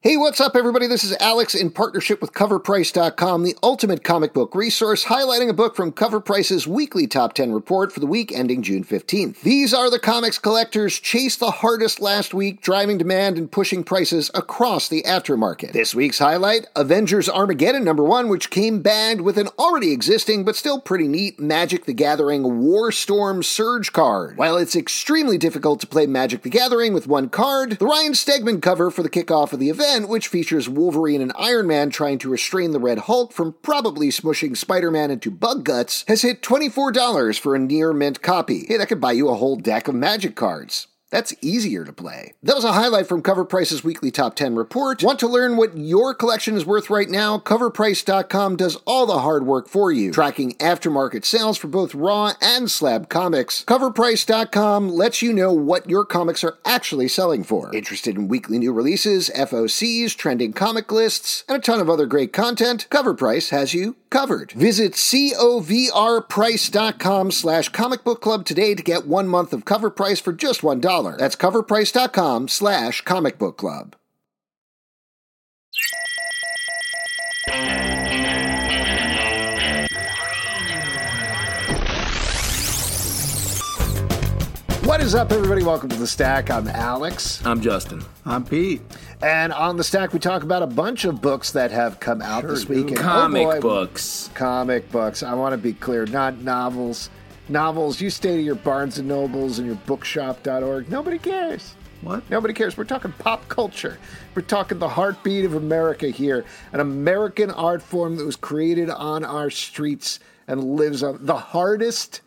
Hey, what's up, everybody? This is Alex in partnership with CoverPrice.com, the ultimate comic book resource, highlighting a book from CoverPrice's weekly top 10 report for the week ending June 15th. These are the comics collectors chased the hardest last week, driving demand and pushing prices across the aftermarket. This week's highlight, Avengers Armageddon #1, which came bagged with an already existing but still pretty neat Magic the Gathering Warstorm Surge card. While it's extremely difficult to play Magic the Gathering with one card, the Ryan Stegman cover for the kickoff of the event, which features Wolverine and Iron Man trying to restrain the Red Hulk from probably smushing Spider-Man into bug guts, has hit $24 for a near mint copy. Hey, that could buy you a whole deck of Magic cards. That's easier to play. That was a highlight from CoverPrice's weekly top 10 report. Want to learn what your collection is worth right now? CoverPrice.com does all the hard work for you, tracking aftermarket sales for both raw and slab comics. CoverPrice.com lets you know what your comics are actually selling for. Interested in weekly new releases, FOCs, trending comic lists, and a ton of other great content? CoverPrice has you covered. Visit coverprice.com/comic book club today to get 1 month of CoverPrice for just $1. That's coverprice.com/comic book club. What is up, everybody? Welcome to The Stack. I'm Alex. I'm Justin. I'm Pete. And on The Stack, we talk about a bunch of books that have come out this week. And Comic books. Comic books. I want to be clear, not novels. Novels, you stay to your Barnes & Nobles and your bookshop.org. Nobody cares. What? Nobody cares. We're talking pop culture. We're talking the heartbeat of America here. An American art form that was created on our streets and lives on the hardest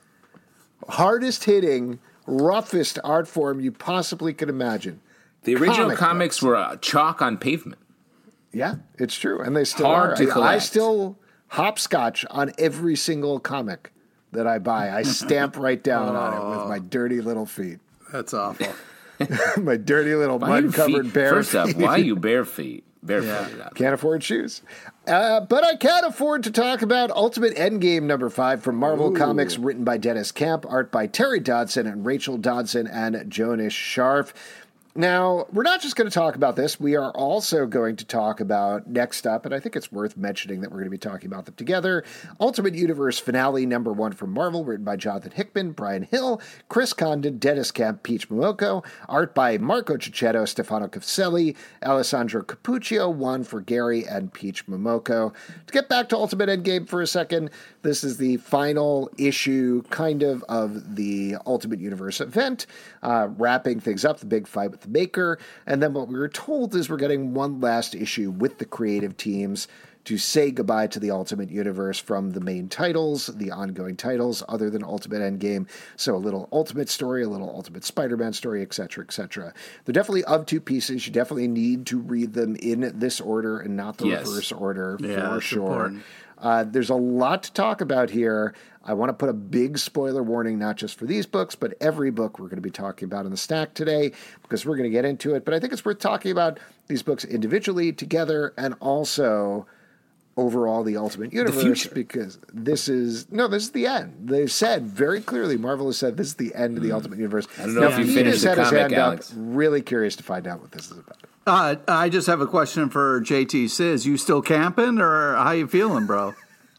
hitting, roughest art form you possibly could imagine. The original comics were chalk on pavement. Yeah, it's true. And they still Hard are. to collect. I still hopscotch on every single comic that I buy. I stamp right down on it with my dirty little feet. That's awful. My dirty little mud-covered bare First feet. off, why are you bare feet? Barefooted. Yeah. Can't afford shoes. But I can't afford to talk about Ultimate Endgame #5 from Marvel Comics, written by Dennis Camp, art by Terry Dodson and Rachel Dodson and Jonas Scharf. Now, we're not just going to talk about this. We are also going to talk about next up, and I think it's worth mentioning that we're going to be talking about them together, Ultimate Universe Finale #1 from Marvel, written by Jonathan Hickman, Brian Hill, Chris Condon, Dennis Camp, Peach Momoko, art by Marco Cicchetto, Stefano Caselli, Alessandro Capuccio, Juan Frigeri, and Peach Momoko. To get back to Ultimate Endgame for a second, this is the final issue, kind of the Ultimate Universe event, wrapping things up, the big fight with the Maker, and then what we were told is we're getting one last issue with the creative teams to say goodbye to the Ultimate Universe from the main titles, the ongoing titles, other than Ultimate Endgame. So a little Ultimate story, a little Ultimate Spider-Man story, etc., etc. They're definitely of two pieces. You definitely need to read them in this order and not the reverse order, for sure. There's a lot to talk about here. I want to put a big spoiler warning, not just for these books, but every book we're going to be talking about in the stack today, because we're going to get into it. But I think it's worth talking about these books individually, together, and also overall the Ultimate Universe, because this is the end. They've said very clearly, Marvel has said this is the end of the Ultimate Universe. I don't know if you finished the comic, Alex. Really curious to find out what this is about. I just have a question for JT Sizz. You still camping, or how you feeling, bro?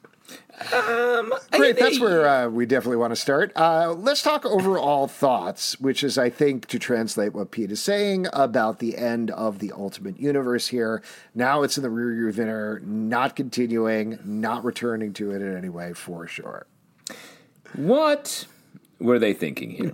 Great, that's where we definitely want to start. Let's talk overall thoughts, which is, I think, to translate what Pete is saying about the end of the Ultimate Universe here. Now it's in the rearview mirror, not continuing, not returning to it in any way, for sure. What were they thinking here?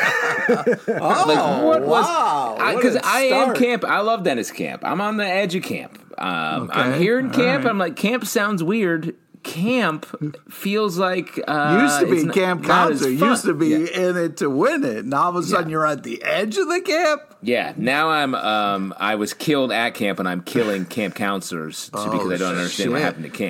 Wow. Because I am Camp. I love Dennis Camp. I'm on the edge of Camp. I'm here in Camp. Right. I'm like, Camp sounds weird. Camp feels like used to be camp concert. Used to be in it to win it. And all of a sudden you're at the edge of the camp. Yeah. Now I was killed at camp, and I'm killing camp counselors because I don't understand what happened to camp.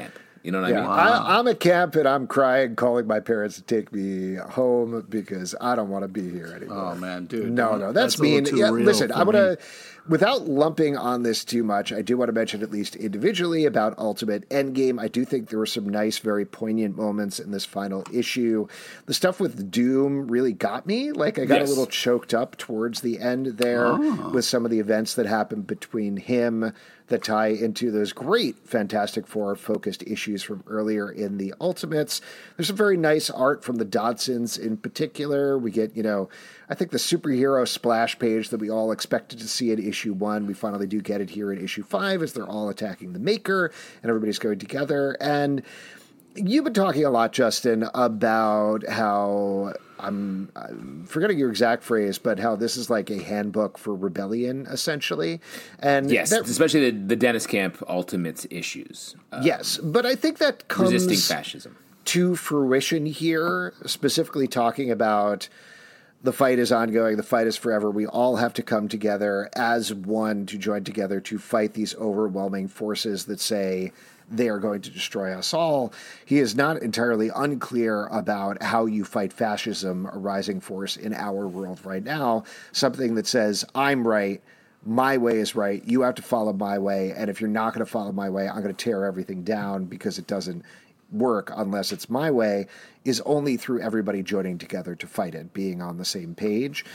You know what I mean? I'm a camp and I'm crying, calling my parents to take me home because I don't want to be here anymore. Oh, man, dude. No, that's mean. Yeah, listen, I want to, without lumping on this too much, I do want to mention at least individually about Ultimate Endgame. I do think there were some nice, very poignant moments in this final issue. The stuff with Doom really got me. Like, I got a little choked up towards the end there with some of the events that happened between him that tie into those great Fantastic Four focused issues from earlier in the Ultimates. There's some very nice art from the Dodsons in particular. We get, I think the superhero splash page that we all expected to see at issue 1, we finally do get it here in issue 5 as they're all attacking the Maker and everybody's going together. And you've been talking a lot, Justin, about how I'm forgetting your exact phrase, but how this is like a handbook for rebellion, essentially. And yes, especially the Dennis Camp Ultimates issues. Yes, but I think that comes resisting fascism to fruition here, specifically talking about the fight is ongoing, the fight is forever. We all have to come together as one to join together to fight these overwhelming forces that say they are going to destroy us all. He is not entirely unclear about how you fight fascism, a rising force in our world right now, something that says, I'm right, my way is right, you have to follow my way, and if you're not going to follow my way, I'm going to tear everything down because it doesn't work unless it's my way, is only through everybody joining together to fight it, being on the same page.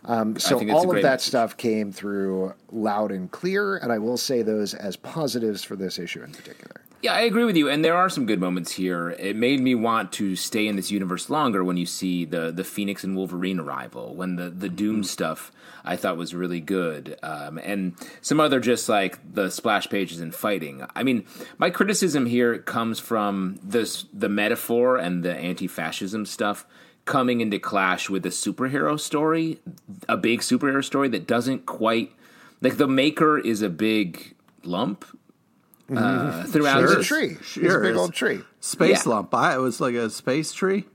So all of that stuff came through loud and clear, and I will say those as positives for this issue in particular. Yeah, I agree with you, and there are some good moments here. It made me want to stay in this universe longer when you see the Phoenix and Wolverine arrival, when the Doom stuff I thought was really good, and some other just like the splash pages and fighting. I mean, my criticism here comes from the metaphor and the anti-fascism stuff coming into clash with a superhero story, a big superhero story that doesn't quite, like the Maker is a big lump. Throughout the tree. It's a big old tree. Space lump. It was like a space tree.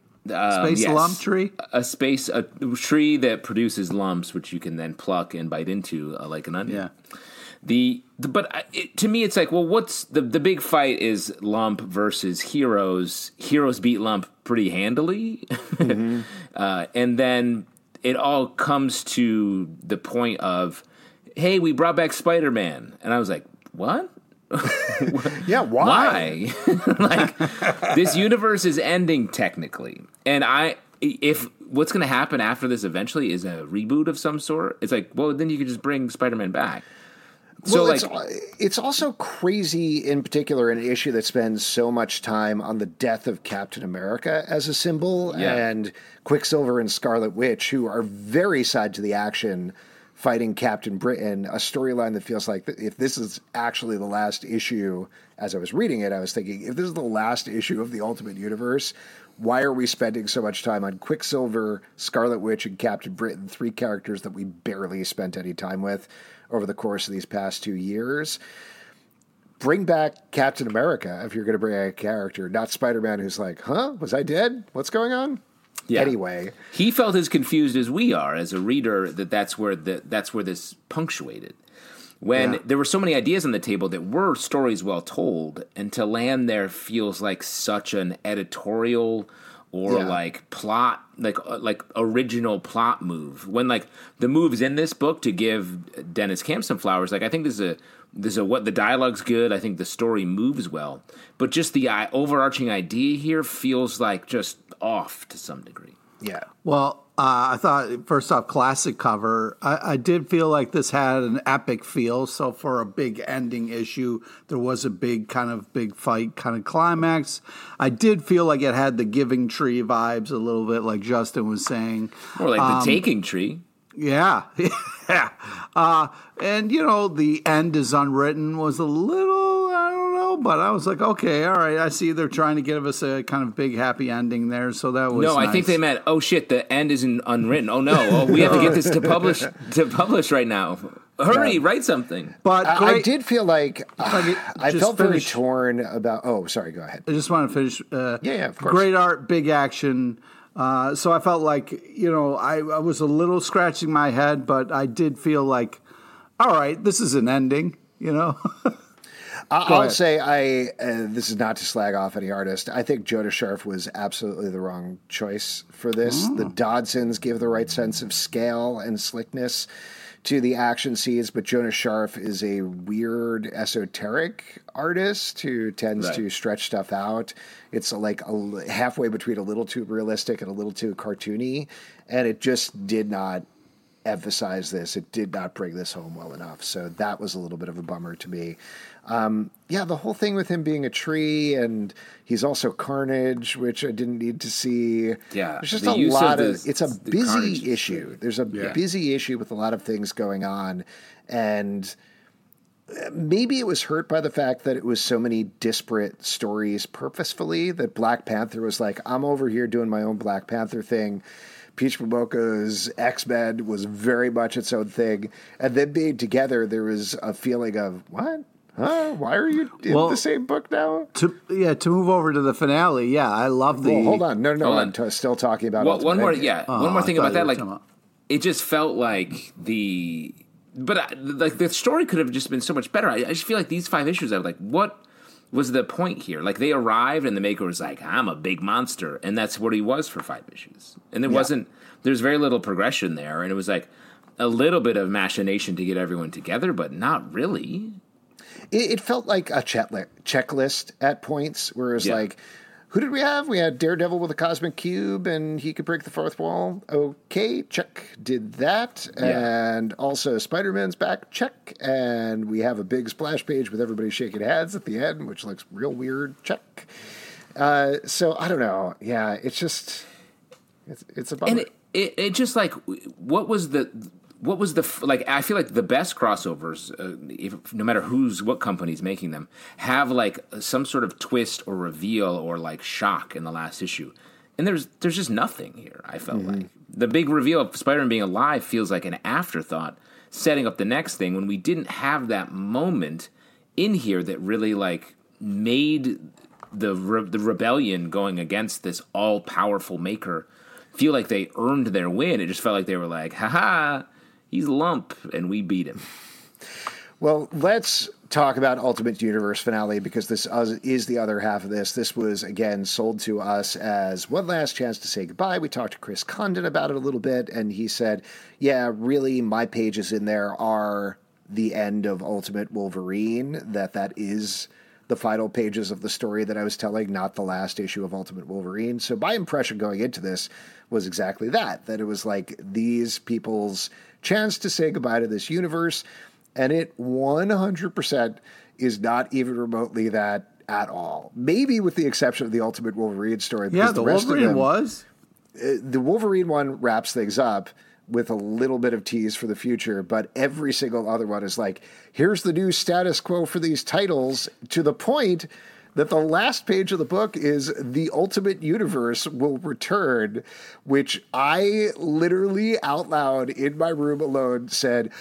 Lump tree. A tree that produces lumps, which you can then pluck and bite into like an onion. Yeah. To me, it's like, well, what's the big fight is Lump versus Heroes. Heroes beat Lump pretty handily, and then it all comes to the point of, hey, we brought back Spider-Man, and I was like, what? Yeah, why? Like, this universe is ending technically, and if what's going to happen after this eventually is a reboot of some sort, it's like, well, then you could just bring Spider-Man back. So, well, it's also crazy, in particular, an issue that spends so much time on the death of Captain America as a symbol, and Quicksilver and Scarlet Witch, who are very side to the action, fighting Captain Britain, a storyline that feels like if this is actually the last issue, as I was reading it, I was thinking, if this is the last issue of the Ultimate Universe, why are we spending so much time on Quicksilver, Scarlet Witch, and Captain Britain, 3 characters that we barely spent any time with over the course of these past 2 years? Bring back Captain America if you're going to bring a character, not Spider-Man who's like, huh, was I dead? What's going on? Yeah. Anyway, he felt as confused as we are as a reader that's where this punctuated. When there were so many ideas on the table that were stories well told, and to land there feels like such an editorial or like plot, like original plot move. When like the moves in this book to give Dennis Camp some flowers, like I think there's a what the dialogue's good. I think the story moves well, but just the overarching idea here feels like just off to some degree. Yeah. Well, I thought, first off, classic cover. I did feel like this had an epic feel. So for a big ending issue, there was a big fight, kind of climax. I did feel like it had the Giving Tree vibes a little bit, like Justin was saying. Or like the Taking Tree. Yeah. And, the end is unwritten was a little, I don't know, but I was like, okay, all right. I see they're trying to give us a kind of big happy ending there. So that was nice. I think they meant, oh shit, the end isn't unwritten. Oh no, we have to get this to publish right now. Hurry, write something. But I did feel like I felt very torn about. Oh, sorry. Go ahead. I just want to finish. Of course. Great art, big action. So I felt like I was a little scratching my head, but I did feel like, all right, this is an ending. I'll say this is not to slag off any artist. I think Jonas Scharf was absolutely the wrong choice for this. The Dodsons give the right sense of scale and slickness to the action scenes, but Jonas Scharf is a weird, esoteric artist who tends to stretch stuff out. It's like halfway between a little too realistic and a little too cartoony, and it just did not emphasize this. It did not bring this home well enough, so that was a little bit of a bummer to me. The whole thing with him being a tree, and he's also Carnage, which I didn't need to see. Yeah, there's just a lot of it's a busy issue. There's a busy issue with a lot of things going on, and maybe it was hurt by the fact that it was so many disparate stories purposefully, that Black Panther was like, I'm over here doing my own Black Panther thing. Peach Momoko's X-Men was very much its own thing. And then being together, there was a feeling of, what? Huh? Why are you in the same book now? To move over to the finale, I love the... Well, hold on. No, I'm still talking about one more thing about that. Like, it just felt like the story could have just been so much better. I just feel like these 5 issues, I was like, what was the point here? Like, they arrived and the Maker was like, I'm a big monster. And that's what he was for 5 issues. And there's very little progression there. And it was like a little bit of machination to get everyone together, but not really. It felt like a checklist at points, where it was like, who did we have? We had Daredevil with a cosmic cube, and he could break the fourth wall. Okay, check, did that. Yeah. And also Spider-Man's back, check. And we have a big splash page with everybody shaking hands at the end, which looks real weird, check. So, I don't know. Yeah, it's just, it's a bummer. And it just like, what was the I feel like the best crossovers, no matter what company's making them, have like some sort of twist or reveal or like shock in the last issue. And there's just nothing here, I felt like. The big reveal of Spider-Man being alive feels like an afterthought, setting up the next thing, when we didn't have that moment in here that really like made the rebellion going against this all-powerful Maker feel like they earned their win. It just felt like they were like, ha-ha, he's a lump, and we beat him. Well, let's talk about Ultimate Universe finale, because this is the other half of this. This was, again, sold to us as one last chance to say goodbye. We talked to Chris Condon about it a little bit, and he said, yeah, really, my pages in there are the end of Ultimate Wolverine, that is the final pages of the story that I was telling, not the last issue of Ultimate Wolverine. So my impression going into this was exactly that it was like these people's chance to say goodbye to this universe, and it 100% is not even remotely that at all. Maybe with the exception of the Ultimate Wolverine story. Yeah, the Wolverine was. The Wolverine one wraps things up with a little bit of tease for the future, but every single other one is like, here's the new status quo for these titles, to the point that the last page of the book is the Ultimate Universe will return, which I literally out loud in my room alone said,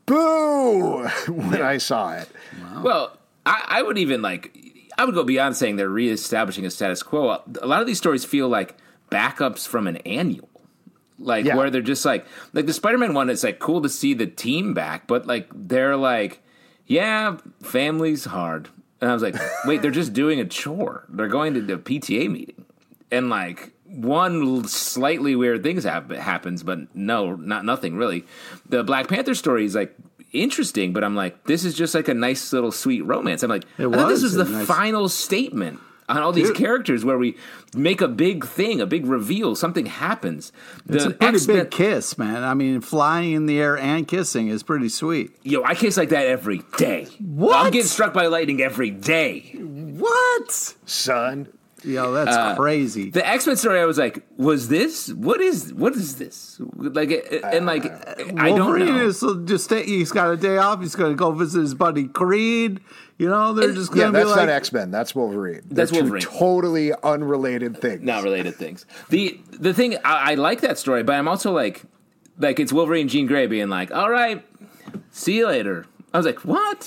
boo, when I saw it. Wow. Well, I would even I would go beyond saying they're reestablishing a status quo. A lot of these stories feel like backups from an annual. Where they're just like the Spider-Man one, it's like cool to see the team back, but like they're like, yeah, family's hard. And I was like, wait, they're just doing a chore. They're going to the PTA meeting. And like one slightly weird thing happens, but nothing really. The Black Panther story is like interesting, but I'm like, this is just like a nice little sweet romance. I'm like, I thought this was the final statement on all these characters, where we make a big thing, a big reveal, something happens. It's a pretty big kiss, man. I mean, flying in the air and kissing is pretty sweet. Yo, I kiss like that every day. What? I'm getting struck by lightning every day. What? Son. Yo, that's crazy. The X-Men story, I was like, was this? What is this? Like, and like, I don't know. He's got a day off. He's going to go visit his buddy Creed. You know, they're just going to be like... that's not X-Men. That's Wolverine. That's Wolverine. Two totally unrelated things. Not related things. The thing, I like that story, but I'm also like it's Wolverine and Jean Grey being like, all right, see you later. I was like, what?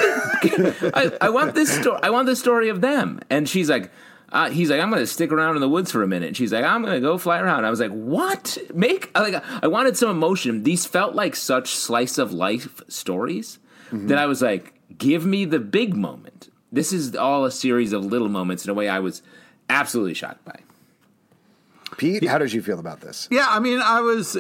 I want this story. I want the story of them. And she's like... he's like, I'm going to stick around in the woods for a minute. And she's like, I'm going to go fly around. I was like, what? I wanted some emotion. These felt like such slice of life stories that I was like, give me the big moment. This is all a series of little moments in a way I was absolutely shocked by. Pete, how did you feel about this? Yeah, I mean, I was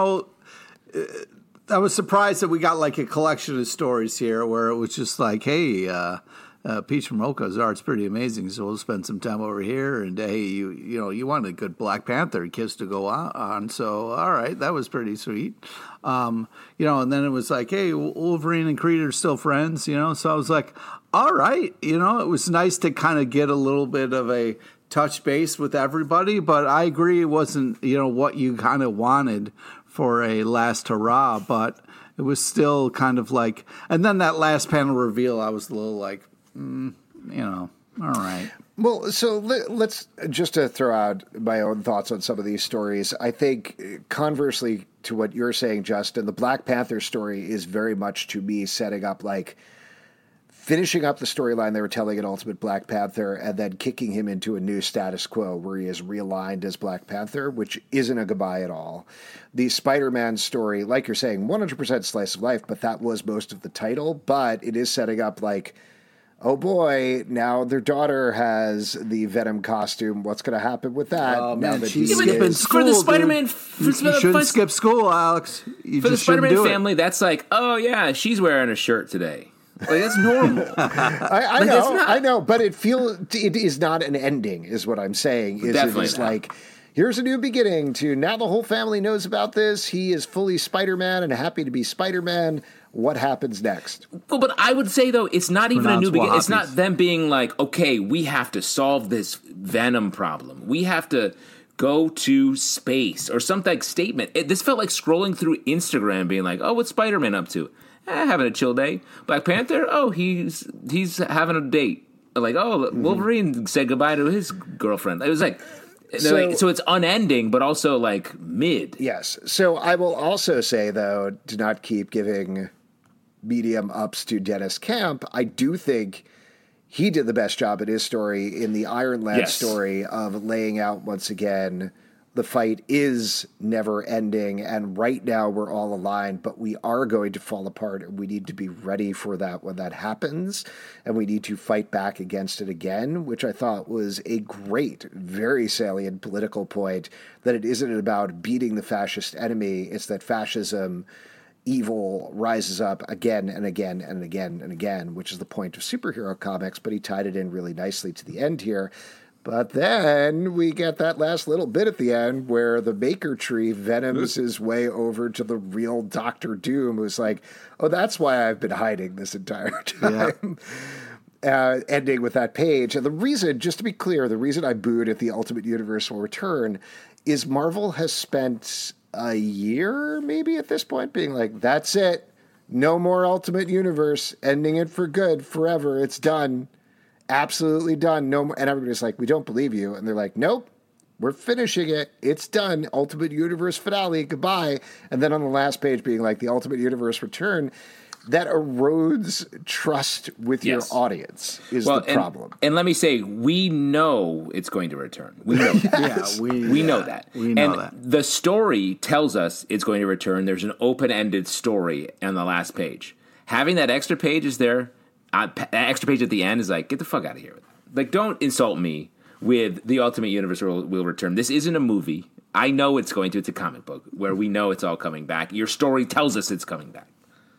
surprised that we got like a collection of stories here where it was just like, hey, Peach from Roka's art's pretty amazing, so we'll spend some time over here. And hey, you wanted a good Black Panther kiss to go on, so all right, that was pretty sweet. And then it was like, hey, Wolverine and Creed are still friends, So I was like, all right, it was nice to kind of get a little bit of a touch base with everybody, but I agree it wasn't, what you kind of wanted for a last hurrah, but it was still kind of like, and then that last panel reveal, I was a little like, all right. Well, so let's just to throw out my own thoughts on some of these stories. I think conversely to what you're saying, Justin, the Black Panther story is very much to me setting up like finishing up the storyline they were telling in Ultimate Black Panther and then kicking him into a new status quo where he is realigned as Black Panther, which isn't a goodbye at all. The Spider-Man story, like you're saying, 100% slice of life, but that was most of the title. But it is setting up like, oh boy, now their daughter has the Venom costume. What's going to happen with that? Oh, now man, that she's he skipping is- school. For the Spider-Man, You shouldn't skip school, Alex. You for the just shouldn't Spider-Man do it. family, that's like, oh yeah, she's wearing a shirt today. Like that's normal. I know, but it is not an ending, is what I'm saying. Definitely It is not. like, here's a new beginning to now the whole family knows about this. He is fully Spider-Man and happy to be Spider-Man. What happens next? Well, but I would say though, it's not even a new Pronounce beginning. It's Wahhabis. not them being like, okay, we have to solve this Venom problem. We have to go to space or some like statement. This felt like scrolling through Instagram, being like, oh, what's Spider-Man up to? Having a chill day. Black Panther, oh, he's having a date. Like, oh, Wolverine said goodbye to his girlfriend. It was like, so it's unending, but also like mid. Yes. So I will also say, though, to not keep giving medium ups to Dennis Camp, I do think he did the best job in his story in the Iron Lad story of laying out once again the fight is never ending, and right now we're all aligned, but we are going to fall apart, and we need to be ready for that when that happens, and we need to fight back against it again, which I thought was a great, very salient political point, that it isn't about beating the fascist enemy, it's that fascism, evil rises up again and again and again and again, which is the point of superhero comics, but he tied it in really nicely to the end here. But then we get that last little bit at the end where the Maker Tree venoms his way over to the real Doctor Doom, who's like, oh, that's why I've been hiding this entire time. Yeah. Ending with that page. And the reason, just to be clear, the reason I booed at the Ultimate Universal Return is Marvel has spent a year, maybe at this point, being like, that's it. No more Ultimate Universe. Ending it for good, forever. It's done. Absolutely done. No more. And everybody's like, we don't believe you. And they're like, nope, we're finishing it. It's done. Ultimate Universe finale. Goodbye. And then on the last page being like the Ultimate Universe return, that erodes trust with your audience is the problem. And let me say, we know it's going to return. We know that. We know that. We know and that. the story tells us it's going to return. There's an open-ended story on the last page. Having that extra page is there. That extra page at the end is like, get the fuck out of here. Like, don't insult me with the Ultimate Universe will return. This isn't a movie. I know it's going to. It's a comic book where we know it's all coming back. Your story tells us it's coming back.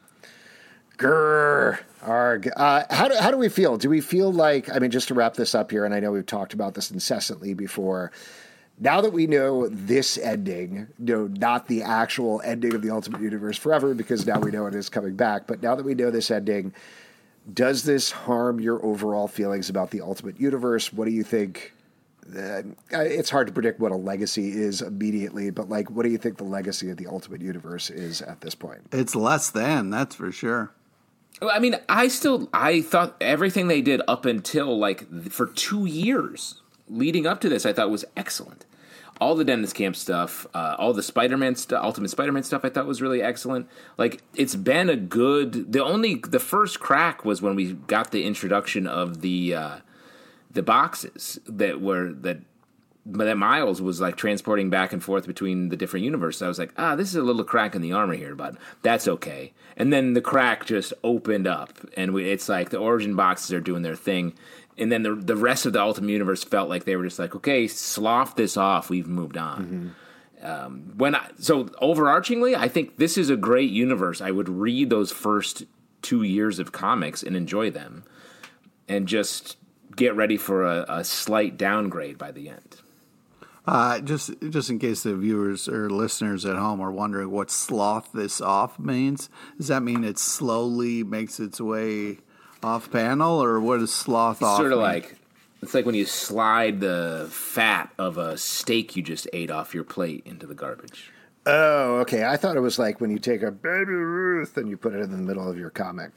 Grr. Arg. How do we feel? Do we feel like, I mean, just to wrap this up here, and I know we've talked about this incessantly before, now that we know this ending, not the actual ending of the Ultimate Universe forever, because now we know it is coming back, but now that we know this ending, does this harm your overall feelings about the Ultimate Universe? What do you think? It's hard to predict what a legacy is immediately, but like, what do you think the legacy of the Ultimate Universe is at this point? It's less than, that's for sure. I mean, I thought everything they did up until like for 2 years leading up to this, I thought was excellent. All the Dennis Camp stuff, all the Spider-Man stuff, Ultimate Spider-Man stuff, I thought was really excellent. Like, it's been a good. The first crack was when we got the introduction of the boxes that that Miles was like transporting back and forth between the different universes. I was like, this is a little crack in the armor here, but that's okay. And then the crack just opened up, and it's like the origin boxes are doing their thing. And then the rest of the Ultimate Universe felt like they were just like, okay, slough this off. We've moved on. So overarchingly, I think this is a great universe. I would read those first 2 years of comics and enjoy them, and just get ready for a slight downgrade by the end. Just in case the viewers or listeners at home are wondering what slough this off means, does that mean it slowly makes its way off panel, or what does slough off Sort of mean? like, it's like when you slide the fat of a steak you just ate off your plate into the garbage. Oh, okay. I thought it was like when you take a Baby Ruth and you put it in the middle of your comic.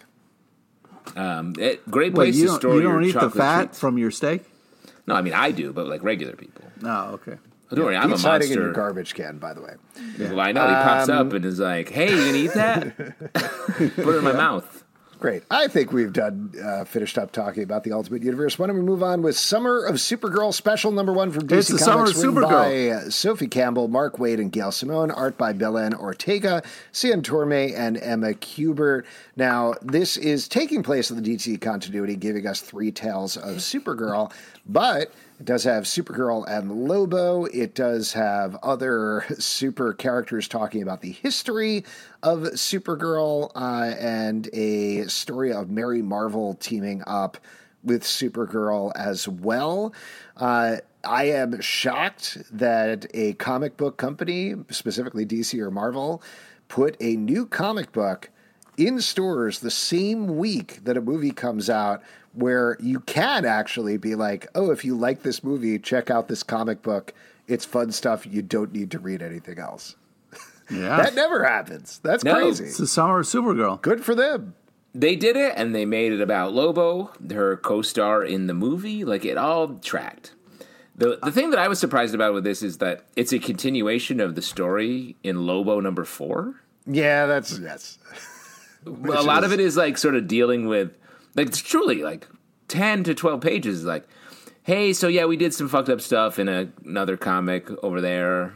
Great place to store your chocolate you don't eat the fat treats. from your steak? No, I mean, I do, but like regular people. Oh, okay. Don't worry, I'm a He's hiding in monster. your garbage can, by the way. Well, I know. He pops up and is like, hey, you gonna eat that? Put it in my mouth. Great. I think we've finished up talking about the Ultimate Universe. Why don't we move on with Summer of Supergirl Special number 1 from DC It's the Summer Comics, of written Supergirl. by Sophie Campbell, Mark Waid, and Gail Simone, art by Belen Ortega, Cian Torme, and Emma Kubert. Now, this is taking place in the DC continuity, giving us 3 tales of Supergirl, but it does have Supergirl and Lobo. It does have other super characters talking about the history of Supergirl, and a story of Mary Marvel teaming up with Supergirl as well. I am shocked that a comic book company, specifically DC or Marvel, put a new comic book in stores the same week that a movie comes out, where you can actually be like, oh, if you like this movie, check out this comic book. It's fun stuff. You don't need to read anything else. Yeah. That never happens. That's crazy. It's the Summer of Supergirl. Good for them. They did it, and they made it about Lobo, her co-star in the movie. Like, it all tracked. The thing that I was surprised about with this is that it's a continuation of the story in Lobo number 4. Yeah, yes. A lot of it is like sort of dealing with, like, it's truly like 10 to 12 pages. Like, hey, so yeah, we did some fucked up stuff in another comic over there.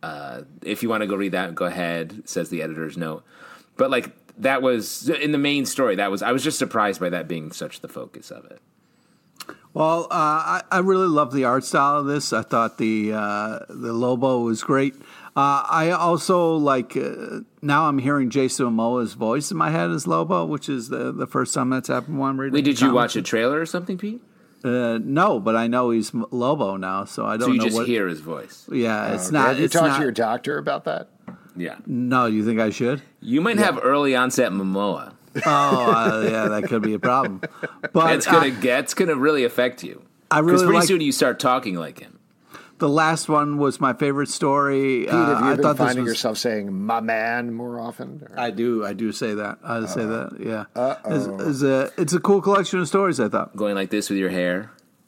If you want to go read that, go ahead, says the editor's note. But like, that was in the main story. I was just surprised by that being such the focus of it. Well, I really love the art style of this. I thought the Lobo was great. I also like, now I'm hearing Jason Momoa's voice in my head as Lobo, which is the first time that's happened while I'm reading. Wait, did you watch a trailer or something, Pete? No, but I know he's Lobo now, so I don't know. So you just what, hear his voice. Yeah, it's Okay. not. Have you it's talked not, to your doctor about that? Yeah. No, you think I should? You might have early onset Momoa. Yeah, that could be a problem. But That's gonna really affect you. I Because really pretty like soon you start talking like him. the last one was my favorite story. Pete, have you I been thought this finding was. yourself saying "my man" more often? Or- I do say that. I say that. Yeah. It's a cool collection of stories, I thought. Going like this with your hair.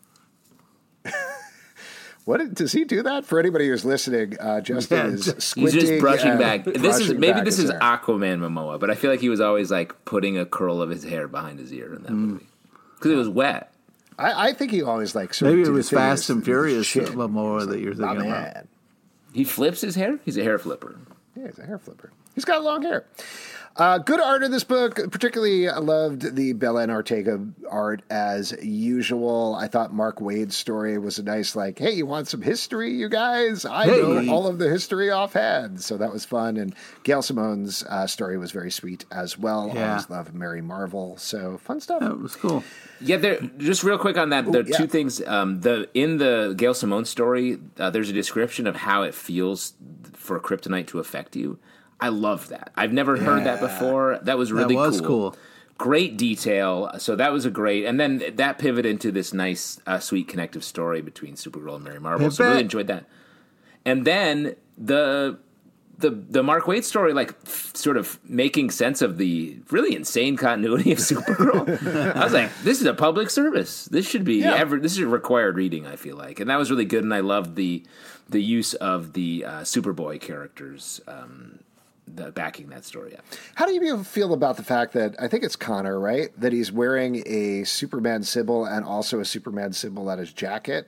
Does he do that? For anybody who's listening, Justin is He's squinting. just brushing and back. This is brushing maybe back this his is hair. Aquaman Momoa, but I feel like he was always like putting a curl of his hair behind his ear in that movie because it was wet. I think he always like. Sort Maybe of it did was the thing Fast with and his Furious chin. Momoa that you're My thinking about. man. He flips his hair. He's a hair flipper. Yeah, he's a hair flipper. He's got long hair. Good art in this book. Particularly, I loved the Belen Ortega art as usual. I thought Mark Waid's story was a nice, like, hey, you want some history, you guys? I know all of the history offhand. So that was fun. And Gail Simone's story was very sweet as well. Yeah. I always love Mary Marvel. So fun stuff. That was cool. Yeah, there. Just real quick on that, there are two things. In the Gail Simone story, there's a description of how it feels for kryptonite to affect you. I love that. I've never heard that before. That was really cool. Great detail. So that was a great, and then that pivoted into this nice, sweet connective story between Supergirl and Mary Marvel. So really enjoyed that. And then the Mark Waid story, like sort of making sense of the really insane continuity of Supergirl. I was like, this is a public service. This should be this is required reading, I feel like. And that was really good. And I loved the use of the Superboy characters backing that story up. How do you feel about the fact that, I think it's Connor, right? That he's wearing a Superman symbol and also a Superman symbol on his jacket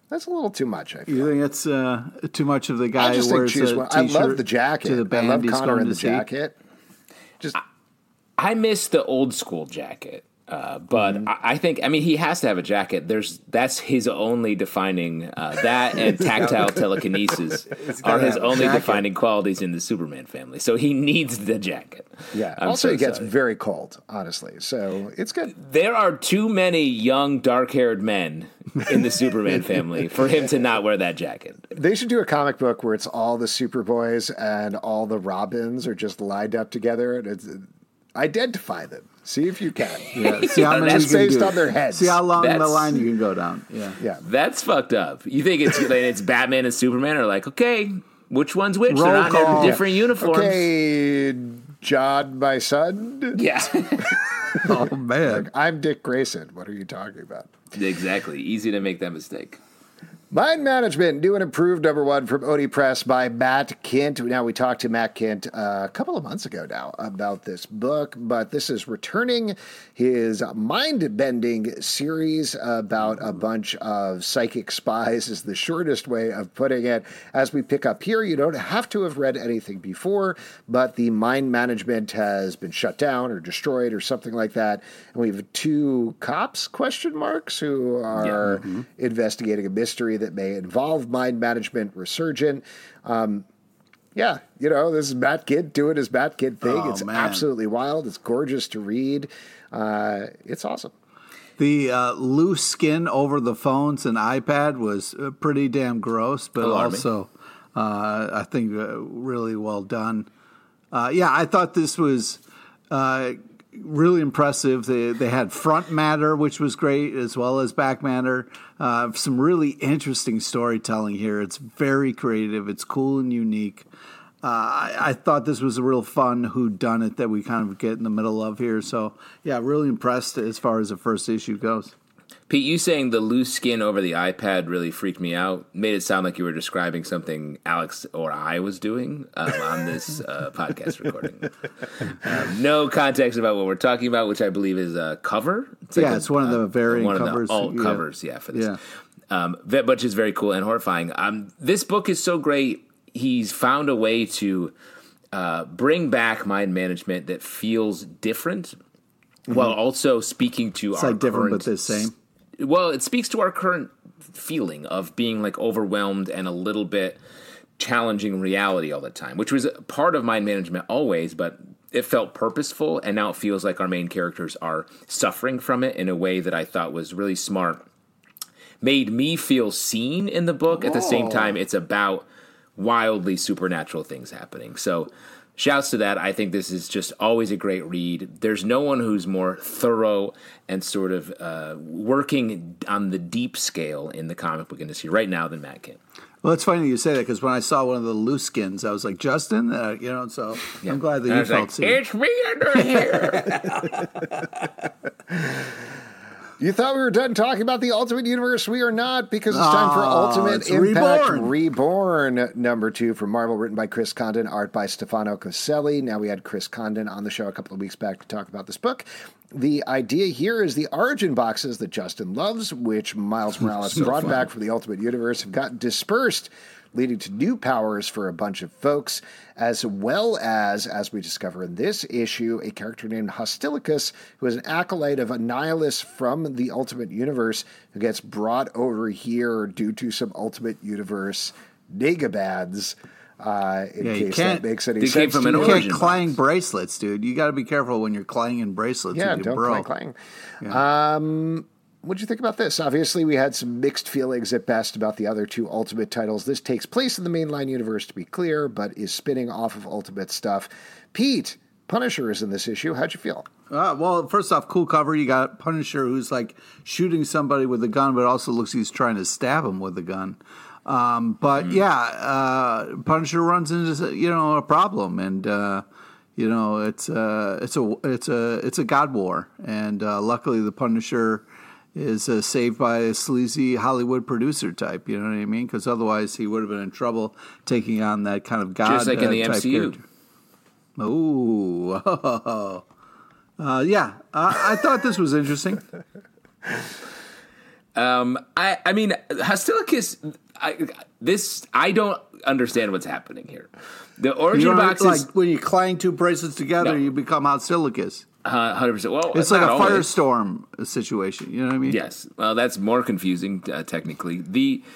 That's a little too much, I feel. You think it's too much of the guy I just who think wears choose a one. I t-shirt love the jacket. to the band I love he's Connor going in to the see? jacket. Just I miss the old school jacket. But I think, I mean, he has to have a jacket. That's his only defining, that and tactile telekinesis are his only defining qualities in the Superman family. So he needs the jacket. yeah. I'm Also, so it gets sorry. very cold, honestly. So it's good. There are too many young, dark-haired men in the Superman family for him to not wear that jacket. They should do a comic book where it's all the Superboys and all the Robins are just lined up together, and it's identify them. See if you can. Yeah, see how many That's you can based do. on their heads. See how long the That's- line you can go down. Yeah. Yeah. That's fucked up. You think it's Batman and Superman are like, okay, which one's which? Roll They're not call. in different uniforms. Okay, John, my son. Yeah. Oh man. I'm Dick Grayson. What are you talking about? Exactly. Easy to make that mistake. Mind Management, new and improved #1 from Odie Press by Matt Kint. Now, we talked to Matt Kint a couple of months ago now about this book, but this is returning his mind-bending series about a bunch of psychic spies is the shortest way of putting it. As we pick up here, you don't have to have read anything before, but the Mind Management has been shut down or destroyed or something like that. And we have 2 cops, question marks, who are investigating a mystery that may involve mind management resurgent. Yeah, this is Matt Kint doing his Matt Kint thing. Oh, it's man. absolutely wild. It's gorgeous to read. It's awesome. The loose skin over the phones and iPad was pretty damn gross, but Alarming. also I think really well done. Yeah, I thought this was really impressive. They had front matter, which was great, as well as back matter. Some really interesting storytelling here. It's very creative. It's cool and unique. I thought this was a real fun whodunit that we kind of get in the middle of here. So, yeah, really impressed as far as the first issue goes. Pete, you saying the loose skin over the iPad really freaked me out. Made it sound like you were describing something Alex or I was doing on this podcast recording. No context about what we're talking about, which I believe is a cover. It's one of the variant one covers. Of the alt covers, for this. Which is very cool and horrifying. This book is so great. He's found a way to bring back mind management that feels different, while also speaking to It's our like different current, but the same. Well, it speaks to our current feeling of being like overwhelmed and a little bit challenging reality all the time, which was part of mind management always, but it felt purposeful, and now it feels like our main characters are suffering from it in a way that I thought was really smart. Made me feel seen in the book. At the same time, it's about wildly supernatural things happening. So shouts to that. I think this is just always a great read. There's no one who's more thorough and sort of working on the deep scale in the comic book industry right now than Matt Kint. Well, it's funny you say that because when I saw one of the loose skins, I was like, Justin, so I'm glad that And I you was felt like, seen. it's me under here. You thought we were done talking about the Ultimate Universe? We are not, because it's time for Oh, Ultimate it's Impact Reborn. #2 from Marvel, written by Chris Condon, art by Stefano Caselli. Now, we had Chris Condon on the show a couple of weeks back to talk about this book. The idea here is the origin boxes that Justin loves, which Miles Morales brought back from the Ultimate Universe, have gotten dispersed, leading to new powers for a bunch of folks, as well as we discover in this issue, a character named Hostilicus, who is an acolyte of Annihilus from the Ultimate Universe, who gets brought over here due to some Ultimate Universe negabads. In case that makes any They came sense from to an you. You origin can't clang bracelets, dude. You got to be careful when you're clanging bracelets. Yeah, with your don't bro. clang. What'd you think about this? Obviously, we had some mixed feelings at best about the other 2 Ultimate titles. This takes place in the mainline universe, to be clear, but is spinning off of Ultimate stuff. Pete, Punisher is in this issue. How'd you feel? Well, first off, cool cover. You got Punisher who's like shooting somebody with a gun, but also looks like he's trying to stab him with a gun. Punisher runs into a problem, and it's a god war, and luckily the Punisher is saved by a sleazy Hollywood producer type. You know what I mean? Because otherwise he would have been in trouble taking on that kind of god, Just like in the type MCU. character. I thought this was interesting. I mean, Hostilicus. I don't understand what's happening here. The origin box is like when you clang two bracelets together, you become Hostilicus. 100%. Well, It's like a always. firestorm situation. You know what I mean? Yes. Well, that's more confusing technically.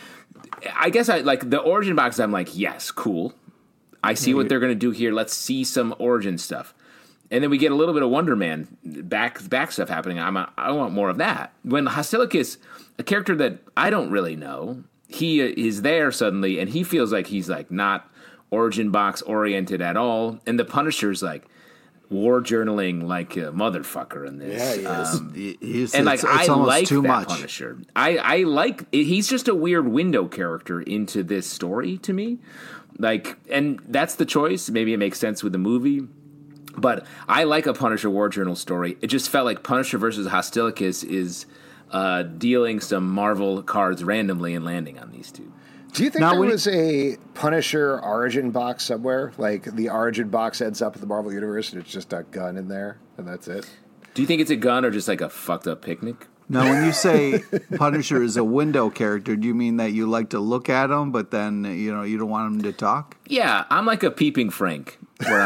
I guess I like the origin box. I'm like, yes, cool. I see what they're going to do here. Let's see some origin stuff. And then we get a little bit of Wonder Man back stuff happening. I want more of that. When Hostilicus, a character that I don't really know, he is there suddenly, and he feels like he's like not origin box oriented at all. And the Punisher's like war journaling like a motherfucker in this. Yeah, he is. And like it's I almost like too that much. Punisher. I like he's just a weird window character into this story to me. Like, and that's the choice. Maybe it makes sense with the movie. But I like a Punisher War Journal story. It just felt like Punisher versus Hostilicus is dealing some Marvel cards randomly and landing on these two. Do you think there was a Punisher origin box somewhere? Like the origin box ends up in the Marvel Universe and it's just a gun in there and that's it? Do you think it's a gun or just like a fucked up picnic? Now, when you say Punisher is a window character, do you mean that you like to look at him, but then you don't want him to talk? Yeah, I'm like a peeping Frank, where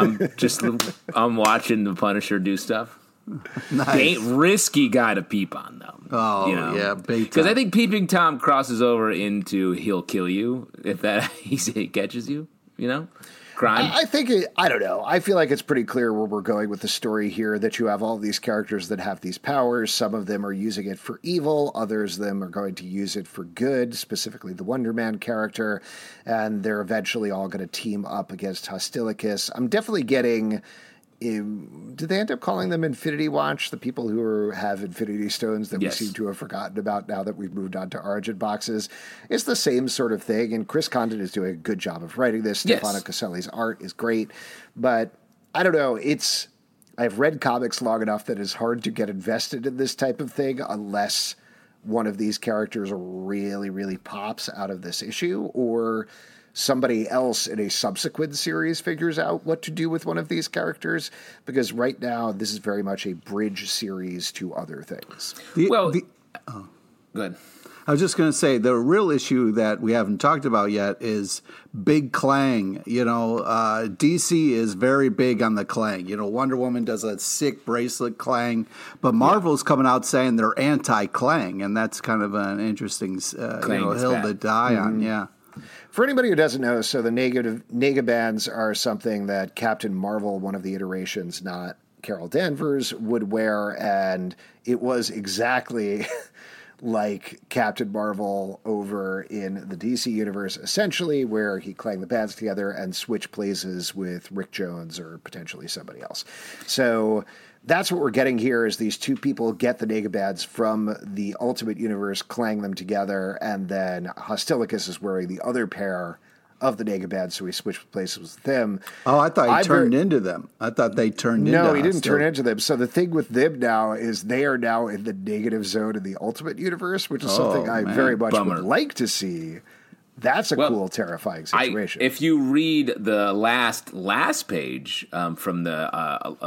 I'm watching the Punisher do stuff. Nice. Ain't risky guy to peep on though. Oh, yeah, big time. Because I think peeping Tom crosses over into he'll kill you if that he catches you. You know, crime. I think I don't know. I feel like it's pretty clear where we're going with the story here. That you have all these characters that have these powers. Some of them are using it for evil. Others of them are going to use it for good. Specifically, the Wonder Man character, and they're eventually all going to team up against Hostilicus. I'm definitely getting. Did they end up calling them Infinity Watch? The people who have Infinity Stones that Yes. we seem to have forgotten about now that we've moved on to Origin boxes. It's the same sort of thing, and Chris Condon is doing a good job of writing this. Yes. Stefano Caselli's art is great, but I don't know. I've read comics long enough that it's hard to get invested in this type of thing unless one of these characters really, really pops out of this issue, or somebody else in a subsequent series figures out what to do with one of these characters, because right now this is very much a bridge series to other things. Go ahead. I was just going to say the real issue that we haven't talked about yet is big clang. DC is very big on the clang. Wonder Woman does a sick bracelet clang, but Marvel's coming out saying they're anti-clang, and that's kind of an interesting hill to die on. Yeah. For anybody who doesn't know, so the Negabands are something that Captain Marvel, one of the iterations, not Carol Danvers, would wear, and it was exactly like Captain Marvel over in the DC universe, essentially, where he clanged the bands together and switched places with Rick Jones or potentially somebody else. So that's what we're getting here is these two people get the Negabands from the Ultimate Universe, clang them together, and then Hostilicus is wearing the other pair of the Negabands, so he switched places with them. Oh, I thought he turned into them. I thought they turned into them. No, he didn't turn into them. So the thing with them now is they are now in the negative zone in the Ultimate Universe, which is something I very much would like to see. That's a cool, terrifying situation. If you read the last page from the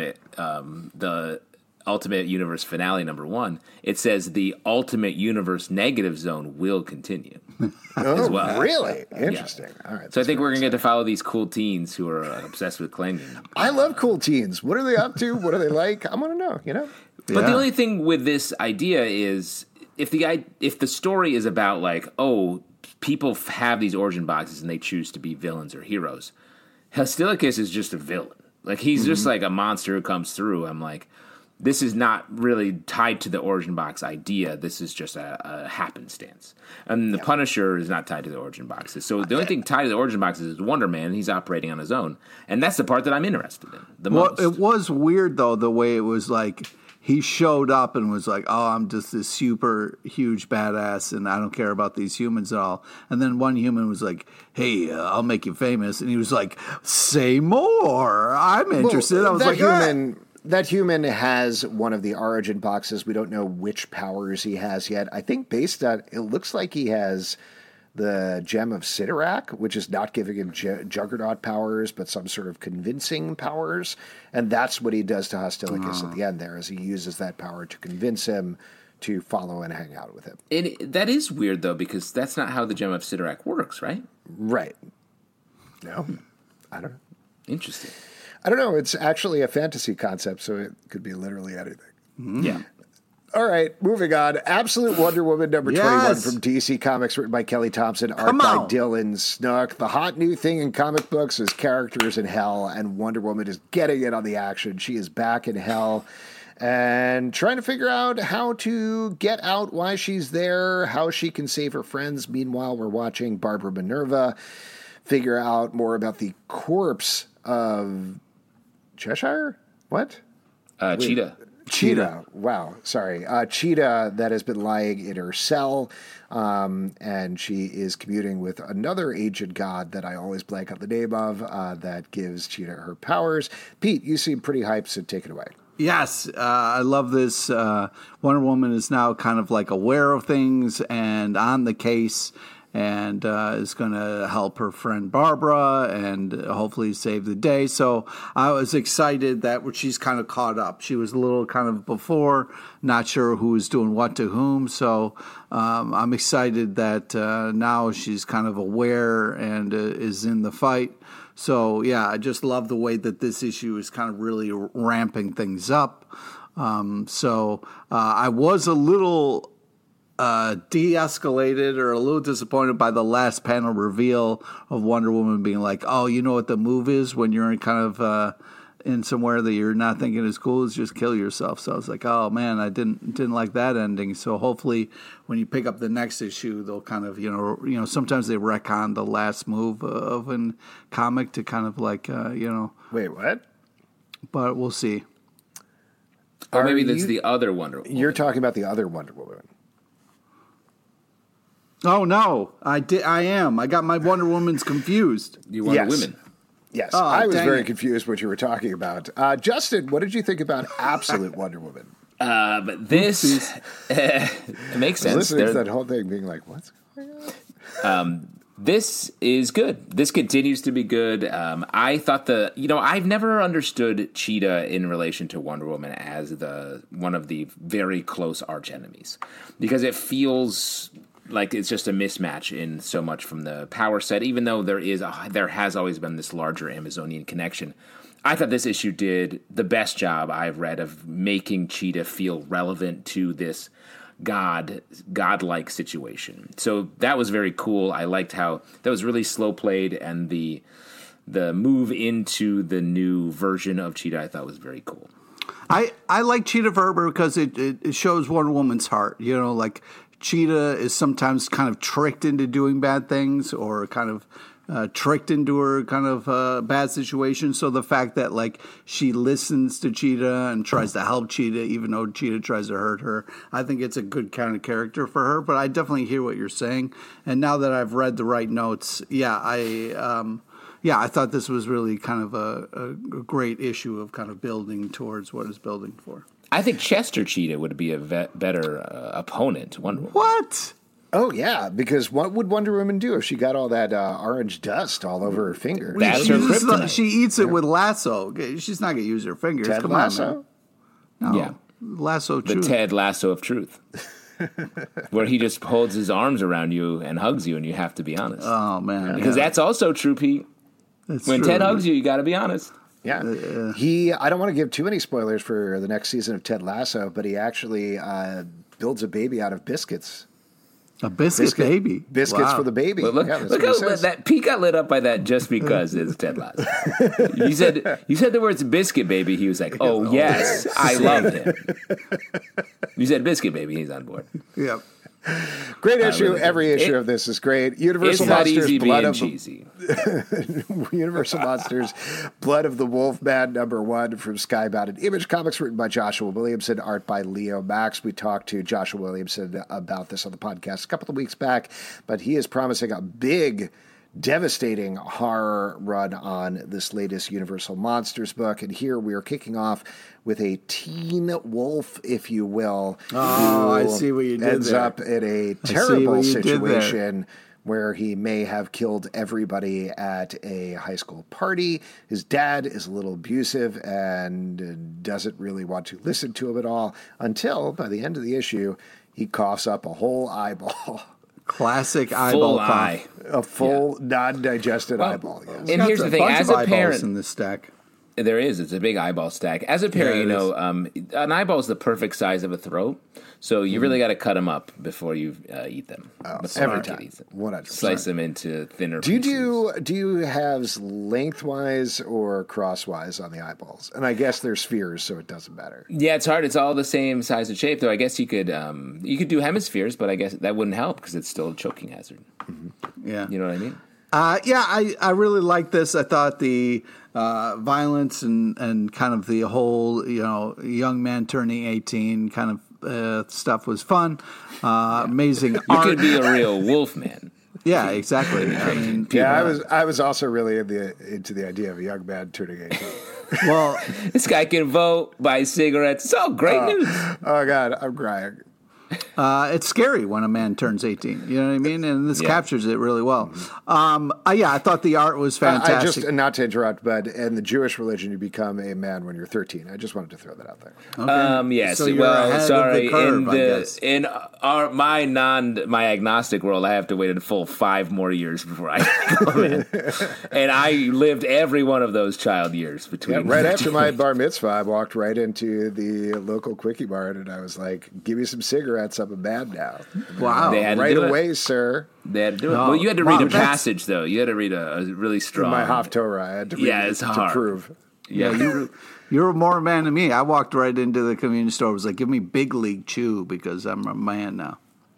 Ultimate Universe finale #1, it says the Ultimate Universe negative zone will continue as well. Really? Interesting. Yeah. All right. So I think we're going to get to follow these cool teens who are obsessed with clanging. I love cool teens. What are they up to? What are they like? I want to know, But the only thing with this idea is if the story is about like, people have these origin boxes and they choose to be villains or heroes, Hostilicus is just a villain. Like, he's just like a monster who comes through. I'm like, this is not really tied to the origin box idea. This is just a happenstance. And the Punisher is not tied to the origin boxes. So the only thing tied to the origin boxes is Wonder Man, and he's operating on his own. And that's the part that I'm interested in the most. Well, it was weird, though, the way it was like he showed up and was like, I'm just this super huge badass, and I don't care about these humans at all. And then one human was like, hey, I'll make you famous. And he was like, say more. I'm interested. Well, I was like, that human has one of the origin boxes. We don't know which powers he has yet. I think based on, it looks like he has the Gem of Sidorak, which is not giving him Juggernaut powers, but some sort of convincing powers. And that's what he does to Hostilicus at the end there, is he uses that power to convince him to follow and hang out with him. And that is weird, though, because that's not how the Gem of Sidorak works, right? Right. No, I don't know. Interesting. I don't know. It's actually a fantasy concept, so it could be literally anything. Yeah. All right, moving on. Absolute Wonder Woman number 21 from DC Comics, written by Kelly Thompson, art by Dylan Snook. The hot new thing in comic books is characters in hell, and Wonder Woman is getting in on the action. She is back in hell and trying to figure out how to get out, why she's there, how she can save her friends. Meanwhile, we're watching Barbara Minerva figure out more about the corpse of Cheshire? What? Cheetah. Wow. Sorry. Cheetah that has been lying in her cell, and she is communing with another ancient god that I always blank on the name of, that gives Cheetah her powers. Pete, you seem pretty hyped, so take it away. Yes, I love this. Wonder Woman is now kind of like aware of things and on the case, and is going to help her friend Barbara and hopefully save the day. So I was excited that she's kind of caught up. She was a little kind of before, not sure who was doing what to whom. So I'm excited that now she's kind of aware and is in the fight. So, yeah, I just love the way that this issue is kind of really ramping things up. I was a little de-escalated or a little disappointed by the last panel reveal of Wonder Woman being like, oh, you know what the move is when you're in kind of in somewhere that you're not thinking is cool, is just kill yourself. So I was like, oh man, I didn't like that ending. So hopefully when you pick up the next issue, they'll kind of, you know, sometimes they retcon the last move of a comic to kind of like, Wait, what? But we'll see. Or maybe that's the other Wonder Woman. You're talking about the other Wonder Woman. Oh no, I am. I got my Wonder Woman's confused. You Wonder Women. Yes, oh, I was very confused what you were talking about. Justin, what did you think about Absolute Wonder Woman? But this it makes sense. Listening to that whole thing, being like, "What's going on?" This is good. This continues to be good. I thought I've never understood Cheetah in relation to Wonder Woman as one of the very close arch enemies, because it feels like it's just a mismatch in so much from the power set, even though there has always been this larger Amazonian connection. I thought this issue did the best job I've read of making Cheetah feel relevant to this godlike situation. So that was very cool. I liked how that was really slow played, and the move into the new version of Cheetah I thought was very cool. I like Cheetah Verber because it shows Wonder Woman's heart. You know, like Cheetah is sometimes kind of tricked into doing bad things, or kind of tricked into her kind of bad situation. So the fact that like she listens to Cheetah and tries to help Cheetah, even though Cheetah tries to hurt her, I think it's a good kind of character for her. But I definitely hear what you're saying. And now that I've read the right notes, I thought this was really kind of a great issue of kind of building towards what it's building for. I think Chester Cheetah would be a better opponent to Wonder Woman. What? Oh, yeah, because what would Wonder Woman do if she got all that orange dust all over her finger? That's her kryptonite. She eats it with lasso. She's not going to use her fingers. Ted Lasso? No. Yeah. Lasso The truth. Ted Lasso of truth. Where he just holds his arms around you and hugs you, and you have to be honest. Oh, man. Because that's also true, Pete. That's when true. Ted hugs you got to be honest. Yeah. I don't want to give too many spoilers for the next season of Ted Lasso, but he actually builds a baby out of biscuits. A biscuit baby. Biscuits for the baby. But look how that Pete got lit up by that just because it's Ted Lasso. You said the words biscuit baby. He was like, oh, yes, I love him. You said biscuit baby. He's on board. Yep. Great issue. Really Every issue of this is great. Universal Monsters, Blood of cheesy. Universal Monsters, Blood of the Wolfman, #1 from Skybound and Image Comics, written by Joshua Williamson, art by Leo Max. We talked to Joshua Williamson about this on the podcast a couple of weeks back, but he is promising a big, devastating horror run on this latest Universal Monsters book. And here we are kicking off with a teen wolf, if you will. Oh, I see what you did ends there. up in a terrible situation where he may have killed everybody at a high school party. His dad is a little abusive and doesn't really want to listen to him at all until, by the end of the issue, he coughs up a whole eyeball. Classic Full eyeball eye. A full, non-digested eyeball. Yes. And here's the thing: as a parent, in this stack. there is. It's a big eyeball stack. As a parent, an eyeball is the perfect size of a throat, so you really got to cut them up before you eat them. Every time. 100%. Slice them into thinner Do pieces. you have lengthwise or crosswise on the eyeballs? And I guess they're spheres, so it doesn't matter. Yeah, it's hard. It's all the same size and shape, though. I guess you could do hemispheres, but I guess that wouldn't help because it's still a choking hazard. Yeah. You know what I mean? I really like this. I thought the violence and kind of the whole, young man turning 18 kind of stuff was fun. Amazing You art. could be a real wolf man. Yeah, exactly. I mean, I was also really into the idea of a young man turning 18. well, This guy can vote, buy cigarettes. It's all great news. Oh God, I'm crying. it's scary when a man turns 18. You know what I mean? And this captures it really well. I thought the art was fantastic. I just, not to interrupt, but in the Jewish religion, you become a man when you're 13. I just wanted to throw that out there. Okay. Yes. So you're ahead of the sorry. curve, I guess. In my agnostic world, I have to wait a full 5 more years before I go in. And I lived every one of those child years between. Right after my bar mitzvah, I walked right into the local quickie bar, and I was like, "Give me some cigarettes. I'm a man now." Wow. They had to Right do it. away, sir. They had to do it. Oh, Well, you had to wow, read a that's- passage, though. You had to read a really strong. My Haftorah, I had to read it it's to hard. prove. Yeah, You're more a man than me. I walked right into the convenience store. I was like, give me Big League Chew because I'm a man now.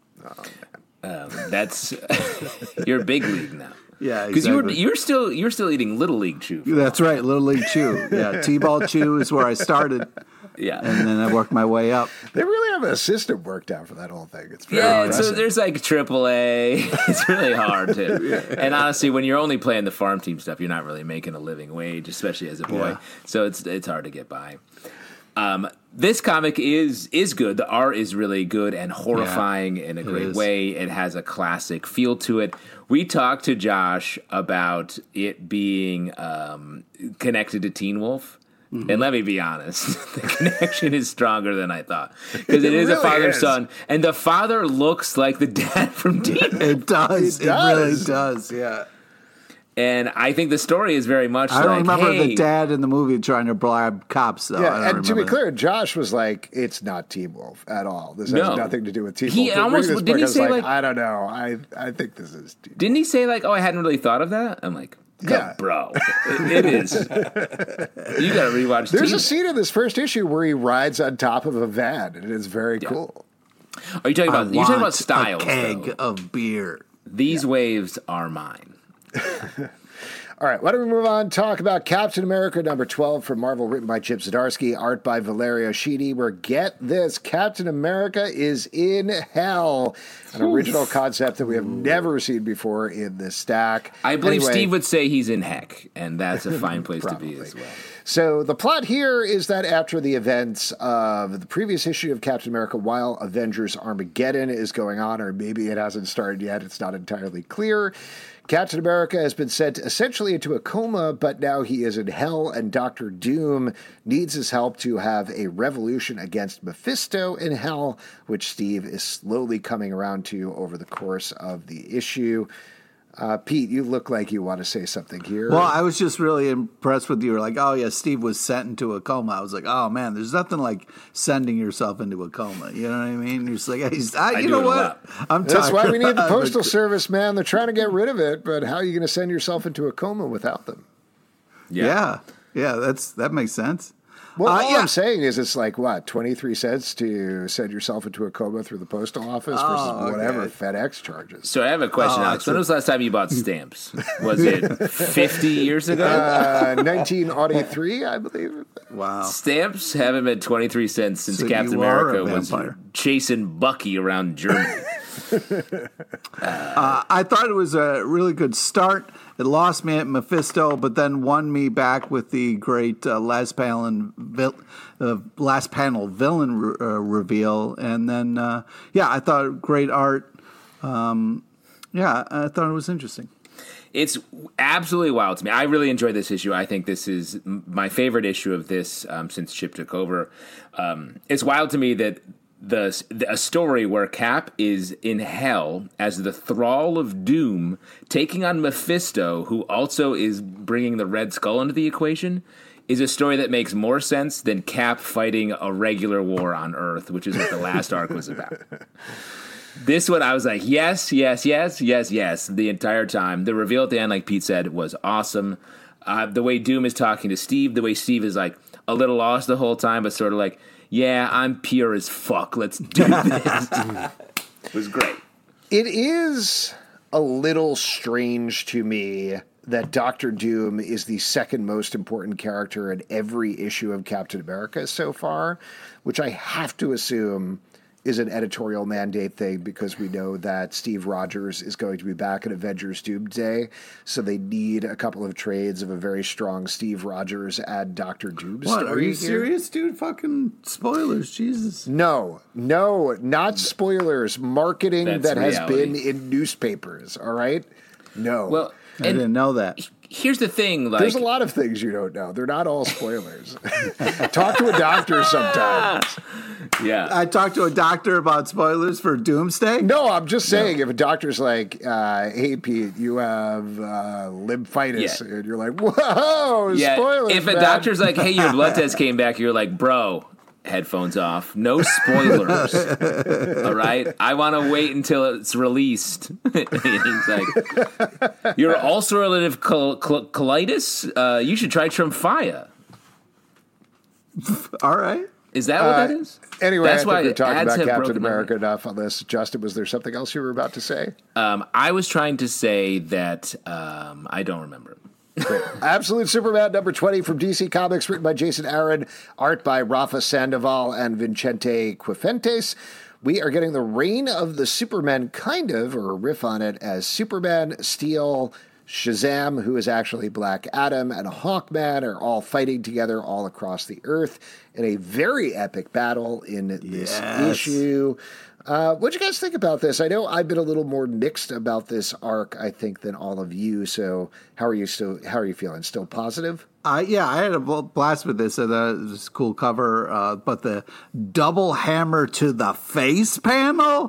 that's you're big league now. Yeah, Because exactly. you're still eating little league chew. That's right, Little League Chew. Yeah, T-ball Chew is where I started, Yeah. and then I worked my way up. They really have a system worked out for that whole thing. It's very Yeah, impressive. so there's like AAA. It's really hard to. And honestly, when you're only playing the farm team stuff, you're not really making a living wage, especially as a boy. Yeah. So it's hard to get by. This comic is good. The art is really good and horrifying in a great is. way. It has a classic feel to it. We talked to Josh about it being connected to Teen Wolf. And let me be honest, the connection is stronger than I thought. Because it is a really father-son, and the father looks like the dad from Teen Wolf. It does. It It really does. does. Yeah. And I think the story is very much I don't like, remember hey, the dad in the movie trying to bribe cops, though. I Yeah, don't and to be remember clear, Josh was like, "It's not Team Wolf at all. This has No. nothing to do with Team He Wolf." But almost- reading this didn't book, he I was say, like, like- "I don't know. I think this is." Team Didn't he say like, "Oh, I hadn't really thought of that"? I'm like, Yeah. bro, it is. You got to rewatch. There's Teen- a scene in this first issue where he rides on top of a van, and it's very cool. Are you talking about? You're talking about Want styles. a keg Though. of beer. These waves are mine. All right, why don't we move on? Talk about Captain America number 12 from Marvel, written by Chip Zdarsky, art by Valerio Schiti. Where get this, Captain America is in hell, an original concept that we have never seen before in this stack. I believe Anyway, Steve would say he's in heck, and that's a fine place to be Probably. as well. So the plot here is that after the events of the previous issue of Captain America, while Avengers Armageddon is going on, or maybe it hasn't started yet, it's not entirely clear, Captain America has been sent essentially into a coma, but now he is in hell, and Doctor Doom needs his help to have a revolution against Mephisto in hell, which Steve is slowly coming around to over the course of the issue. Pete, you look like you want to say something here. Well, I was just really impressed with you. You're like, oh, yeah, Steve was sent into a coma. I was like, oh, man, there's nothing like sending yourself into a coma. You know what I mean? You're just like, hey, you do know it a what? lot. I'm That's why we need the tired. Postal Service, man. They're trying to get rid of it, but how are you going to send yourself into a coma without them? Yeah, that makes sense. Well, all yeah. I'm saying is it's like, what, 23 cents to send yourself into a coma through the postal office versus whatever FedEx charges. So I have a question, Alex. When was the last time you bought stamps? Was it 50 years ago? 1983, I believe. Wow. Stamps haven't been 23 cents since So Captain you are America a was vampire. chasing Bucky around Germany. I thought it was a really good start. It lost me at Mephisto, but then won me back with the great last panel villain reveal. And then, I thought great art. Yeah, I thought it was interesting. It's absolutely wild to me. I really enjoyed this issue. I think this is my favorite issue of this since Chip took over. It's wild to me that a story where Cap is in hell as the thrall of Doom, taking on Mephisto, who also is bringing the Red Skull into the equation, is a story that makes more sense than Cap fighting a regular war on Earth, which is what the last arc was about. This one, I was like, yes, yes, yes, yes, yes, the entire time. The reveal at the end, like Pete said, was awesome. The way Doom is talking to Steve, the way Steve is like a little lost the whole time, but sort of like, yeah, I'm pure as fuck. Let's do this. It was great. It is a little strange to me that Doctor Doom is the second most important character in every issue of Captain America so far, which I have to assume is an editorial mandate thing because we know that Steve Rogers is going to be back in Avengers Doomsday, so they need a couple of trades of a very strong Steve Rogers and Doctor Doom story. What, are you serious, dude? Fucking spoilers, Jesus. No, not spoilers. Marketing That's that has reality. been in newspapers, all right? No. Well, I didn't know that. Here's the thing. Like, there's a lot of things you don't know. They're not all spoilers. Talk to a doctor sometimes. Yeah. I talked to a doctor about spoilers for Doomsday. No, I'm just saying if a doctor's like, hey, Pete, you have lymphitis, and you're like, whoa, spoilers, if a man. doctor's like, hey, your blood test came back, you're like, bro, headphones off. No spoilers. All right? I want to wait until it's released. He's like, your ulcerative colitis? You should try Tremfya. All right. Is that what that is? Anyway, That's I why think we're talking ads about have Captain broken my America enough on this. Justin, was there something else you were about to say? I was trying to say that I don't remember it. Absolute Superman number 20 from DC Comics, written by Jason Aaron, art by Rafa Sandoval and Vincente Quifuentes. We are getting the reign of the Superman, kind of, or a riff on it, as Superman, Steel, Shazam, who is actually Black Adam, and Hawkman are all fighting together all across the Earth in a very epic battle in this issue. What'd you guys think about this? I know I've been a little more mixed about this arc, I think, than all of you. So how are you feeling? Still positive? Yeah, I had a blast with this. It was a cool cover, but the double hammer to the face panel,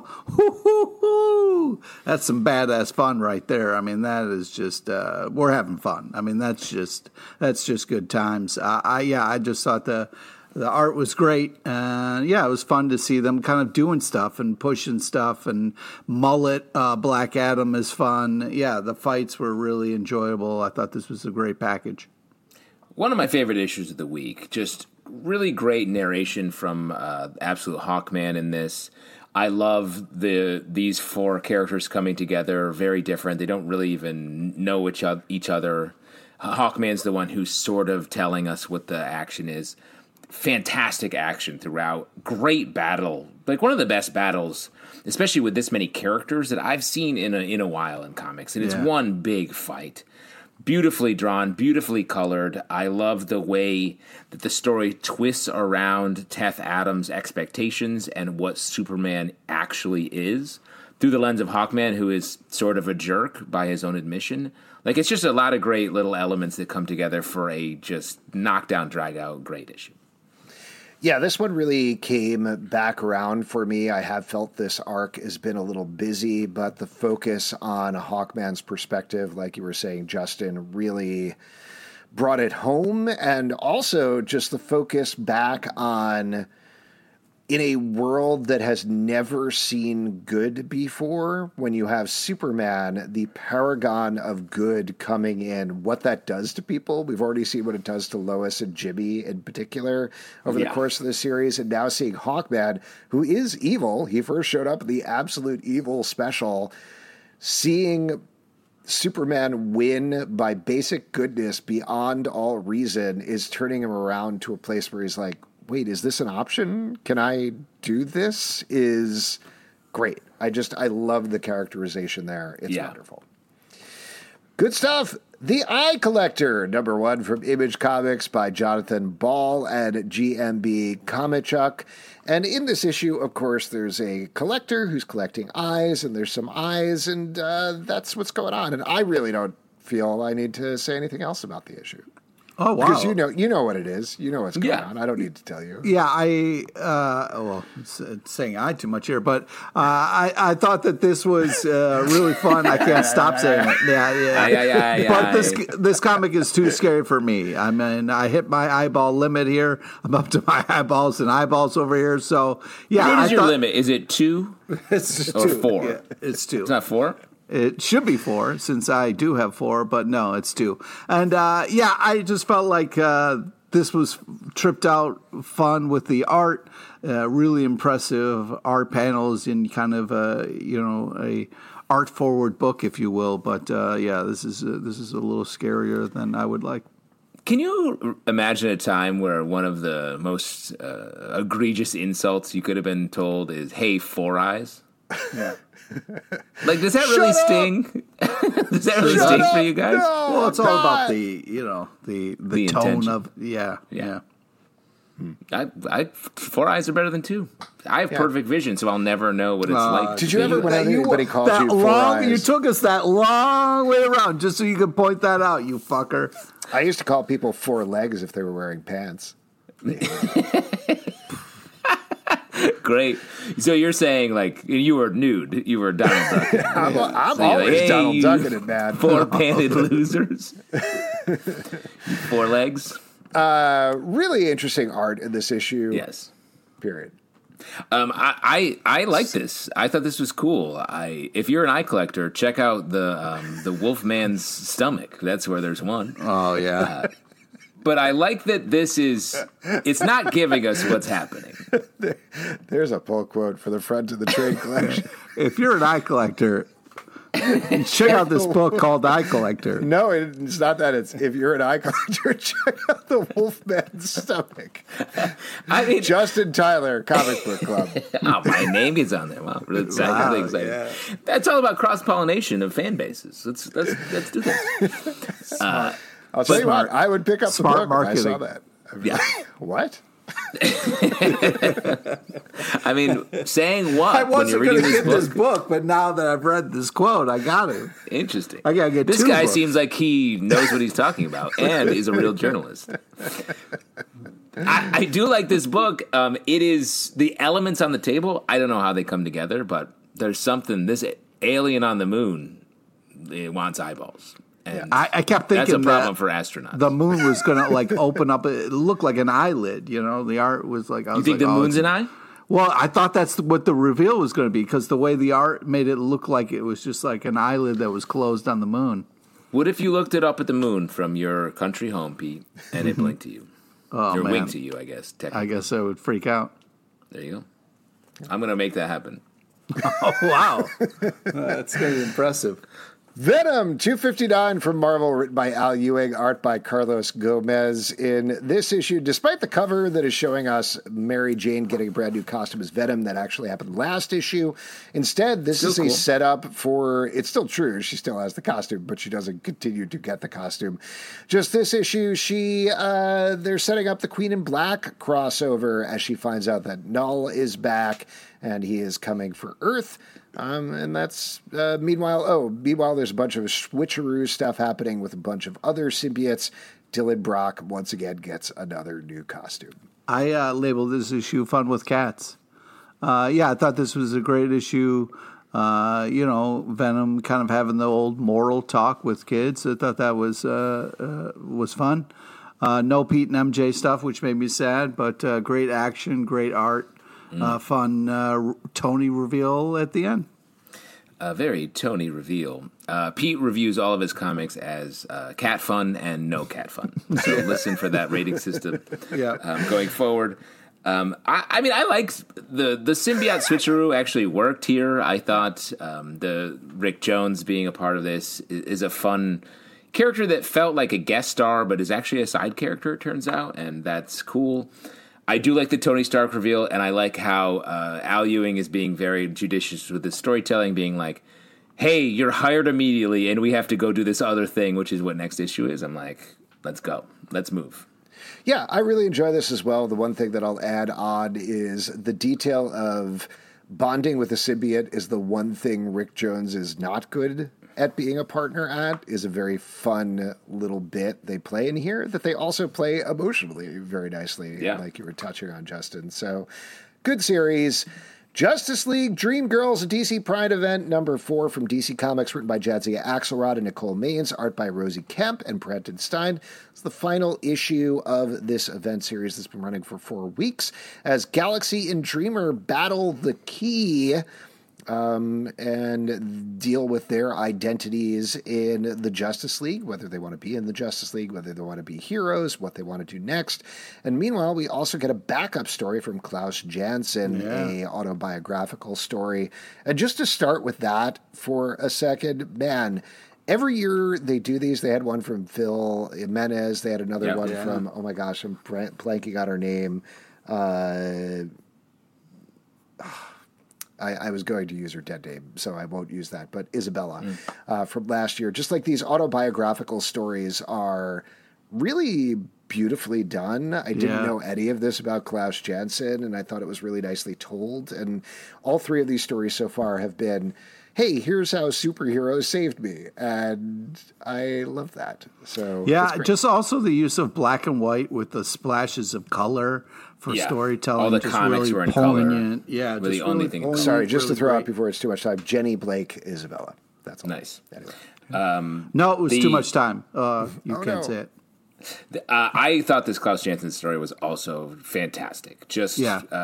that's some badass fun right there. I mean, that is just we're having fun. I mean, that's just good times. I just thought the art was great. Yeah, it was fun to see them kind of doing stuff and pushing stuff, and Mullet, Black Adam is fun. Yeah, the fights were really enjoyable. I thought this was a great package. One of my favorite issues of the week. Just really great narration from Absolute Hawkman in this. I love these four characters coming together, very different. They don't really even know each other. Hawkman's the one who's sort of telling us what the action is. Fantastic action throughout. Great battle. Like one of the best battles, especially with this many characters, that I've seen in a while in comics. And it's one big fight. Beautifully drawn, beautifully colored. I love the way that the story twists around Teth Adams' expectations and what Superman actually is through the lens of Hawkman, who is sort of a jerk by his own admission. Like, it's just a lot of great little elements that come together for a just knockdown, drag-out great issue. Yeah, this one really came back around for me. I have felt this arc has been a little busy, but the focus on Hawkman's perspective, like you were saying, Justin, really brought it home. And also just the focus back on, in a world that has never seen good before, when you have Superman, the paragon of good, coming in, what that does to people. We've already seen what it does to Lois and Jimmy in particular over the course of the series, and now seeing Hawkman, who is evil. He first showed up in the Absolute Evil special. Seeing Superman win by basic goodness beyond all reason is turning him around to a place where he's like, wait, is this an option? Can I do this? Is great. I love the characterization there. It's wonderful. Good stuff. The Eye Collector, #1 from Image Comics by Jonathan Ball and GMB Comichuk. And in this issue, of course, there's a collector who's collecting eyes, and there's some eyes, and that's what's going on. And I really don't feel I need to say anything else about the issue. Oh, wow. Because you know what it is. You know what's going on. I don't need to tell you. Yeah, it's saying I too much here, but I thought that this was really fun. I can't stop saying it. Yeah. But this comic is too scary for me. I mean, I hit my eyeball limit here. I'm up to my eyeballs and eyeballs over here. So, yeah. What is your limit? Is it 2 it's or 2. 4? Yeah, it's 2. It's not 4? It should be 4 since I do have 4, but no, it's 2. And I just felt like this was tripped out fun with the art, really impressive art panels in kind of a art forward book, if you will. But this is a little scarier than I would like. Can you imagine a time where one of the most egregious insults you could have been told is, "Hey, 4 eyes"? Yeah. Like, does that really sting? Does that really sting for you guys? No, Well, it's all not. about the tone intention. of yeah. I 4 eyes are better than 2. I have perfect vision, so I'll never know what it's like. Did you ever, when anybody called that you 4 long? eyes, You took us that long way around just so you could point that out, you fucker. I used to call people 4 legs if they were wearing pants. Great. So you're saying, like, you were nude. You were Donald Duck. I'm So you're always like, "Hey, Donald you Ducking it, man. 4-panted losers. 4 legs. Really interesting art in this issue. Yes. Period. I like this. I thought this was cool. If you're an eye collector, check out the Wolfman's stomach. That's where there's one. Oh yeah. But I like that it's not giving us what's happening. There's a pull quote for the front of the trade collection. If you're an eye collector, check out this book called Eye Collector. No, it's not that. It's if you're an eye collector, check out the Wolfman's stomach. I mean, Justin Tyler, Comic Book Club. oh, my name is on there. Wow, really excited. yeah. That's all about cross pollination of fan bases. Let's do this. I'll tell you Smart- what, I would pick up the smart book if I saw marketing. that. Yeah. What? I mean, saying what I when wasn't you're going reading to this get book? this book, but now that I've read this quote, I got it. Interesting. I gotta get this 2 guy books. seems like he knows what he's talking about and is a real journalist. I do like this book. It is the elements on the table. I don't know how they come together, but there's something. This alien on the moon, it wants eyeballs. And I kept thinking that's a problem that for astronauts. the moon was going to like open up. It looked like an eyelid. You know, the art was like. I you was think like, the oh, moon's it's- an eye? Well, I thought that's what the reveal was going to be because the way the art made it look like it was just like an eyelid that was closed on the moon. What if you looked it up at the moon from your country home, Pete, and it blinked to you? Oh Or man, winked to you, I guess. I Technically. guess I would freak out. There you go. I'm going to make that happen. Oh wow, that's very impressive. Venom 259 from Marvel, written by Al Ewing, art by Carlos Gomez. In this issue, despite the cover that is showing us Mary Jane getting a brand new costume as Venom that actually happened last issue, instead, this is a setup for, it's still true, she still has the costume, but she doesn't continue to get the costume. Just this issue, they're setting up the Queen in Black crossover as she finds out that Null is back and he is coming for Earth. And that's, meanwhile, there's a bunch of switcheroo stuff happening with a bunch of other symbiotes. Dylan Brock, once again, gets another new costume. I labeled this issue "Fun with Cats." I thought this was a great issue. Venom kind of having the old moral talk with kids. I thought that was fun. No Pete and MJ stuff, which made me sad, but great action, great art. Fun Tony reveal at the end. A very Tony reveal. Pete reviews all of his comics as cat fun and no cat fun. So listen for that rating system going forward. I liked the symbiote switcheroo actually worked here. I thought the Rick Jones being a part of this is a fun character that felt like a guest star, but is actually a side character, it turns out, and that's cool. I do like the Tony Stark reveal, and I like how Al Ewing is being very judicious with his storytelling, being like, hey, you're hired immediately, and we have to go do this other thing, which is what next issue is. I'm like, let's go. Let's move. Yeah, I really enjoy this as well. The one thing that I'll add on is the detail of bonding with a symbiote is the one thing Rick Jones is not good at being a partner at, is a very fun little bit they play in here that they also play emotionally very nicely, like you were touching on, Justin. So, good series. Justice League Dream Girls, a DC Pride event, number 4 from DC Comics, written by Jadzia Axelrod and Nicole Maines, art by Rosie Kemp and Brenton Stein. It's the final issue of this event series that's been running for 4 weeks as Galaxy and Dreamer battle the Key and deal with their identities in the Justice League, whether they want to be in the Justice League, whether they want to be heroes, what they want to do next. And meanwhile, we also get a backup story from Klaus Janson, a autobiographical story. And just to start with that for a second, man, every year they do these. They had one from Phil Jimenez. They had another one from, oh my gosh, I'm blanking on her name. I was going to use her dead name, so I won't use that. But Isabella from last year. Just like these autobiographical stories are really beautifully done. I didn't know any of this about Klaus Janson, and I thought it was really nicely told. And all 3 of these stories so far have been, hey, here's how superheroes saved me. And I love that. So just also the use of black and white with the splashes of color for storytelling. All the just comics really were in poignant. color. Yeah, were just the only really thing. poignant, Sorry, just really to throw great. out before it's too much time, Jenny Blake Isabella. That's all. Nice. Anyway. No, it was too much time. You can't say it. I thought this Klaus Janson story was also fantastic. Just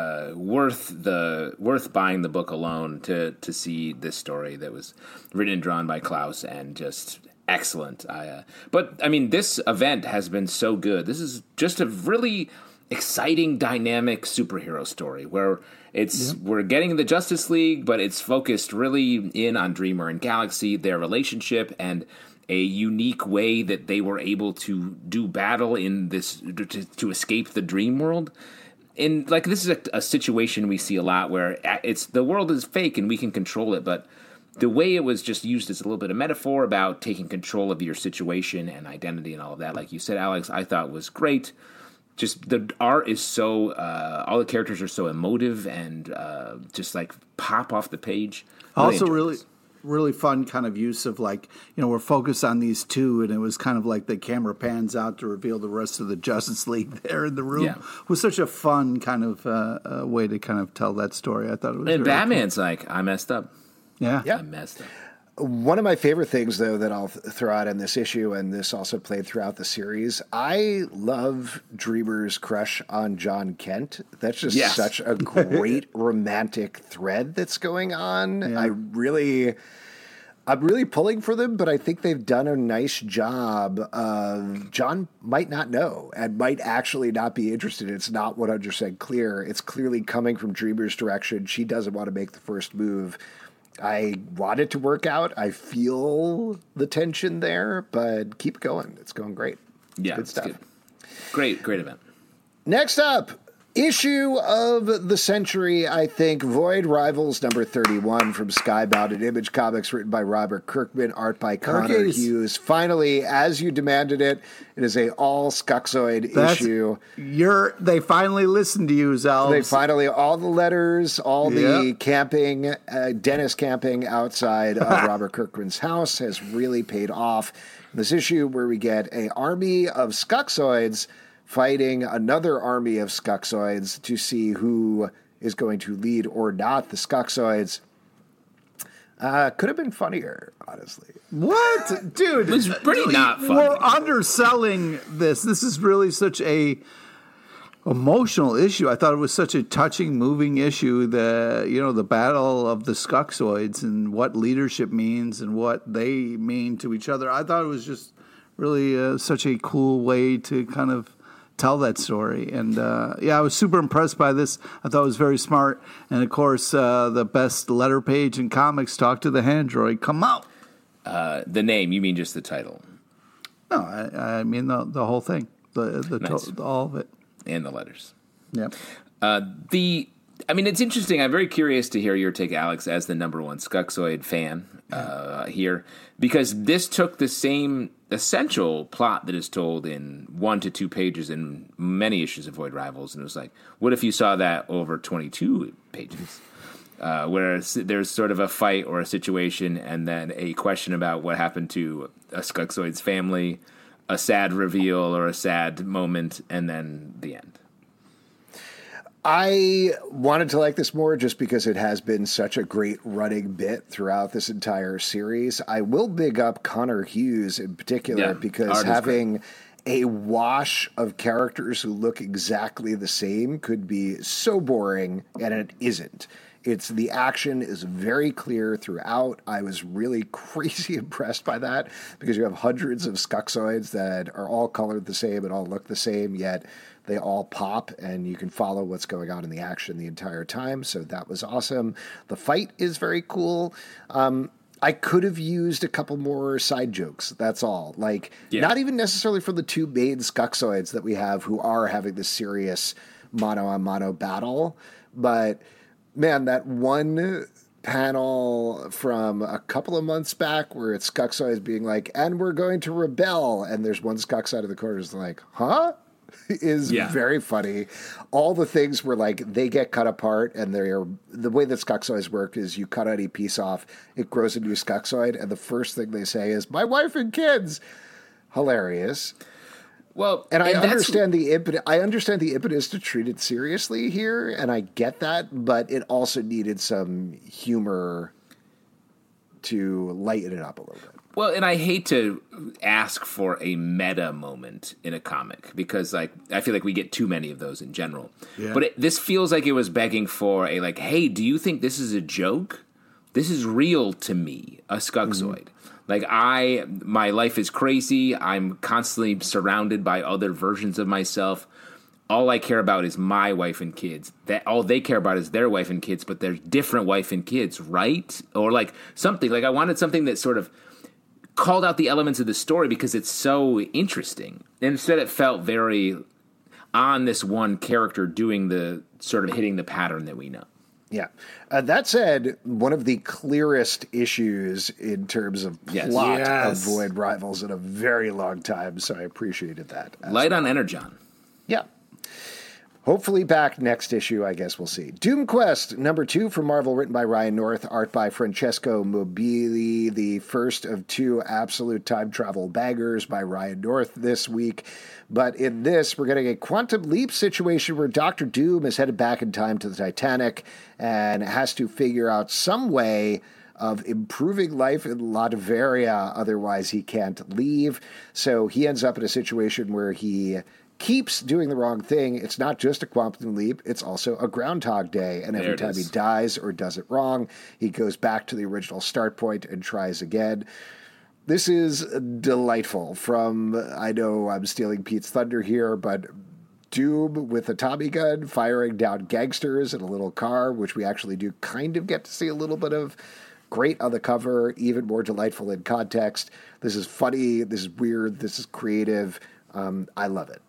worth buying the book alone to see this story that was written and drawn by Klaus, and just excellent. But I mean, this event has been so good. This is just a really exciting, dynamic superhero story where we're getting the Justice League, but it's focused really in on Dreamer and Galaxy, their relationship, and a unique way that they were able to do battle in this to escape the dream world. And like, this is a situation we see a lot where it's the world is fake and we can control it, but the way it was just used as a little bit of metaphor about taking control of your situation and identity and all of that, like you said, Alex, I thought was great. Just the art is so all the characters are so emotive and just like pop off the page. Also, really fun kind of use of, like, we're focused on these 2, and it was kind of like the camera pans out to reveal the rest of the Justice League there in the room. It was such a fun kind of way to kind of tell that story. I thought it was. And Batman's like, I messed up. Yeah, I messed up. One of my favorite things, though, that I'll throw out in this issue, and this also played throughout the series, I love Dreamer's crush on John Kent. That's just such a great romantic thread that's going on. Yeah. I'm really pulling for them, but I think they've done a nice job of John might not know and might actually not be interested. It's not 100% clear. It's clearly coming from Dreamer's direction. She doesn't want to make the first move. I want it to work out. I feel the tension there, but keep going. It's going great. Yeah, good stuff. Good. Great event. Next up, issue of the century, I think, Void Rivals number 31 from Skybound and Image Comics, written by Robert Kirkman, art by Connor Hughes. Finally, as you demanded it, it is a all Skuxoid issue. They finally listened to you, Zell. They finally, all the letters, all the camping, Dennis camping outside of Robert Kirkman's house has really paid off. This issue where we get an army of Skuxoids fighting another army of Skuxoids to see who is going to lead or not the Skuxoids. Could have been funnier, honestly. What? Dude, it's pretty not funny. We're underselling this. This is really such a emotional issue. I thought it was such a touching, moving issue. The battle of the Skuxoids and what leadership means and what they mean to each other. I thought it was just really such a cool way to kind of tell that story. And I was super impressed by this. I thought it was very smart. And of course, the best letter page in comics, Talk to the Handroid, come out. The name, you mean just the title? No, I mean the whole thing, Nice. all of it. And the letters. Yep. The I mean, it's interesting. I'm very curious to hear your take, Alex, as the number one Skuxoid fan here, because this took the same essential plot that is told in 1 to 2 pages in many issues of Void Rivals, and it was like, what if you saw that over 22 pages? Where there's sort of a fight or a situation, and then a question about what happened to a Skuxoid's family, a sad reveal or a sad moment, and then the end. I wanted to like this more just because it has been such a great running bit throughout this entire series. I will big up Connor Hughes in particular because having a wash of characters who look exactly the same could be so boring, and it isn't. The action is very clear throughout. I was really crazy impressed by that because you have hundreds of Skuxoids that are all colored the same and all look the same, yet they all pop and you can follow what's going on in the action the entire time. So that was awesome. The fight is very cool. I could have used a couple more side jokes. That's all. Not even necessarily for the 2 main Skuxoids that we have who are having this serious mano-a-mano battle, but man, that one panel from a couple of months back where it's Skuxoids being like, and we're going to rebel, and there's one Skux out of the corner is like, huh? is very funny. All the things where they get cut apart, and the way that Skuxoids work is you cut any piece off, it grows a new Skuxoid, and the first thing they say is, my wife and kids. Hilarious. Well, and I understand the impetus to treat it seriously here, and I get that, but it also needed some humor to lighten it up a little bit. Well, and I hate to ask for a meta moment in a comic because, I feel like we get too many of those in general. Yeah. But this feels like it was begging for a hey, do you think this is a joke? This is real to me, a Skuxoid. Mm-hmm. My life is crazy. I'm constantly surrounded by other versions of myself. All I care about is my wife and kids. All they care about is their wife and kids, but they're different wife and kids, right? Or something. I wanted something that sort of called out the elements of the story because it's so interesting. And instead it felt very on this one character doing the sort of hitting the pattern that we know. Yeah. That said, one of the clearest issues in terms of plot of Void Rivals in a very long time, so I appreciated that. Light on Energon. Yeah. Hopefully back next issue, I guess we'll see. Doom Quest #2 from Marvel, written by Ryan North, art by Francesco Mobili, the first of 2 absolute time travel bangers by Ryan North this week. But in this, we're getting a quantum leap situation where Dr. Doom is headed back in time to the Titanic and has to figure out some way of improving life in Latveria, otherwise he can't leave. So he ends up in a situation where he keeps doing the wrong thing. It's not just a quantum leap, it's also a Groundhog Day. And every time he dies or does it wrong, he goes back to the original start point and tries again. This is delightful. I know I'm stealing Pete's thunder here, but Doom with a Tommy gun firing down gangsters in a little car, which we actually do kind of get to see a little bit of. Great on the cover, even more delightful in context. This is funny, this is weird, this is creative. I love it.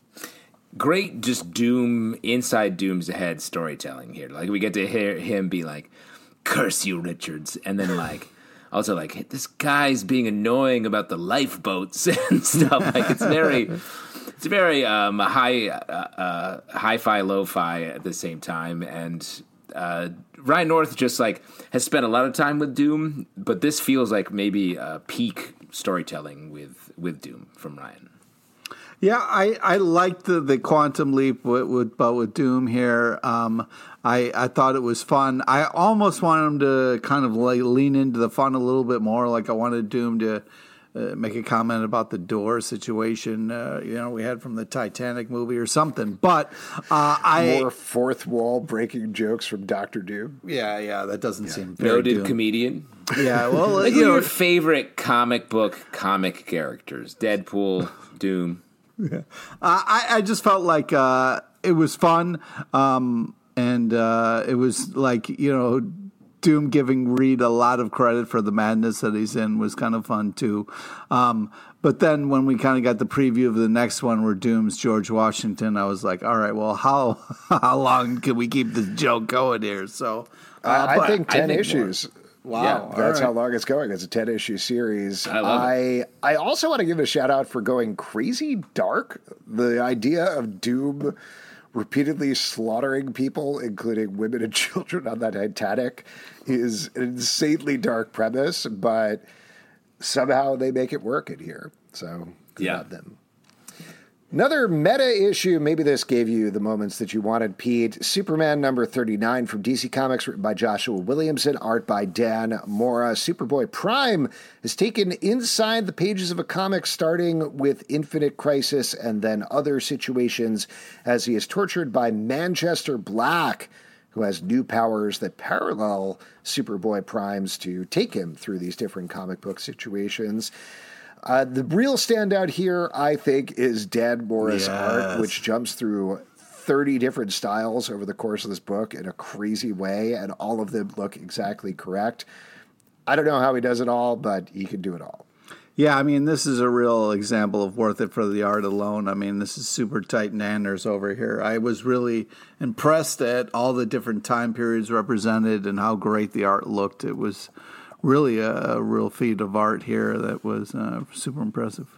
Great, just Doom, inside Doom's head storytelling here. We get to hear him be like, curse you, Richards. And then also this guy's being annoying about the lifeboats and stuff. It's very hi-fi, lo-fi at the same time. And Ryan North just has spent a lot of time with Doom, but this feels like maybe peak storytelling with Doom from Ryan. Yeah, I liked the quantum leap with Doom here. I thought it was fun. I almost wanted him to kind of lean into the fun a little bit more. I wanted Doom to make a comment about the door situation, we had from the Titanic movie or something. But more fourth wall breaking jokes from Dr. Doom. Yeah, that doesn't seem very noted Doom. Comedian. Yeah, well, your favorite comic characters: Deadpool, Doom. Yeah. I just felt like it was fun, and it was Doom giving Reed a lot of credit for the madness that he's in was kind of fun too. But then when we kind of got the preview of the next one where Doom's George Washington, I was like, all right, well, how long can we keep this joke going here? So I think 10 issues. Wow. Yeah, that's how long it's going. It's a 10-issue series. I love it. I also want to give a shout-out for going crazy dark. The idea of Doom repeatedly slaughtering people, including women and children on that Titanic, is an insanely dark premise, but somehow they make it work in here. So, good on them. Another meta issue, maybe this gave you the moments that you wanted, Pete. Superman number 39 from DC Comics, written by Joshua Williamson, art by Dan Mora. Superboy Prime is taken inside the pages of a comic starting with Infinite Crisis and then other situations as he is tortured by Manchester Black, who has new powers that parallel Superboy Prime's to take him through these different comic book situations. The real standout here, I think, is Dan Mora's art, which jumps through 30 different styles over the course of this book in a crazy way, and all of them look exactly correct. I don't know how he does it all, but he can do it all. Yeah, I mean, this is a real example of worth it for the art alone. I mean, this is super tight Nanners over here. I was really impressed at all the different time periods represented and how great the art looked. It was really a real feat of art here that was super impressive.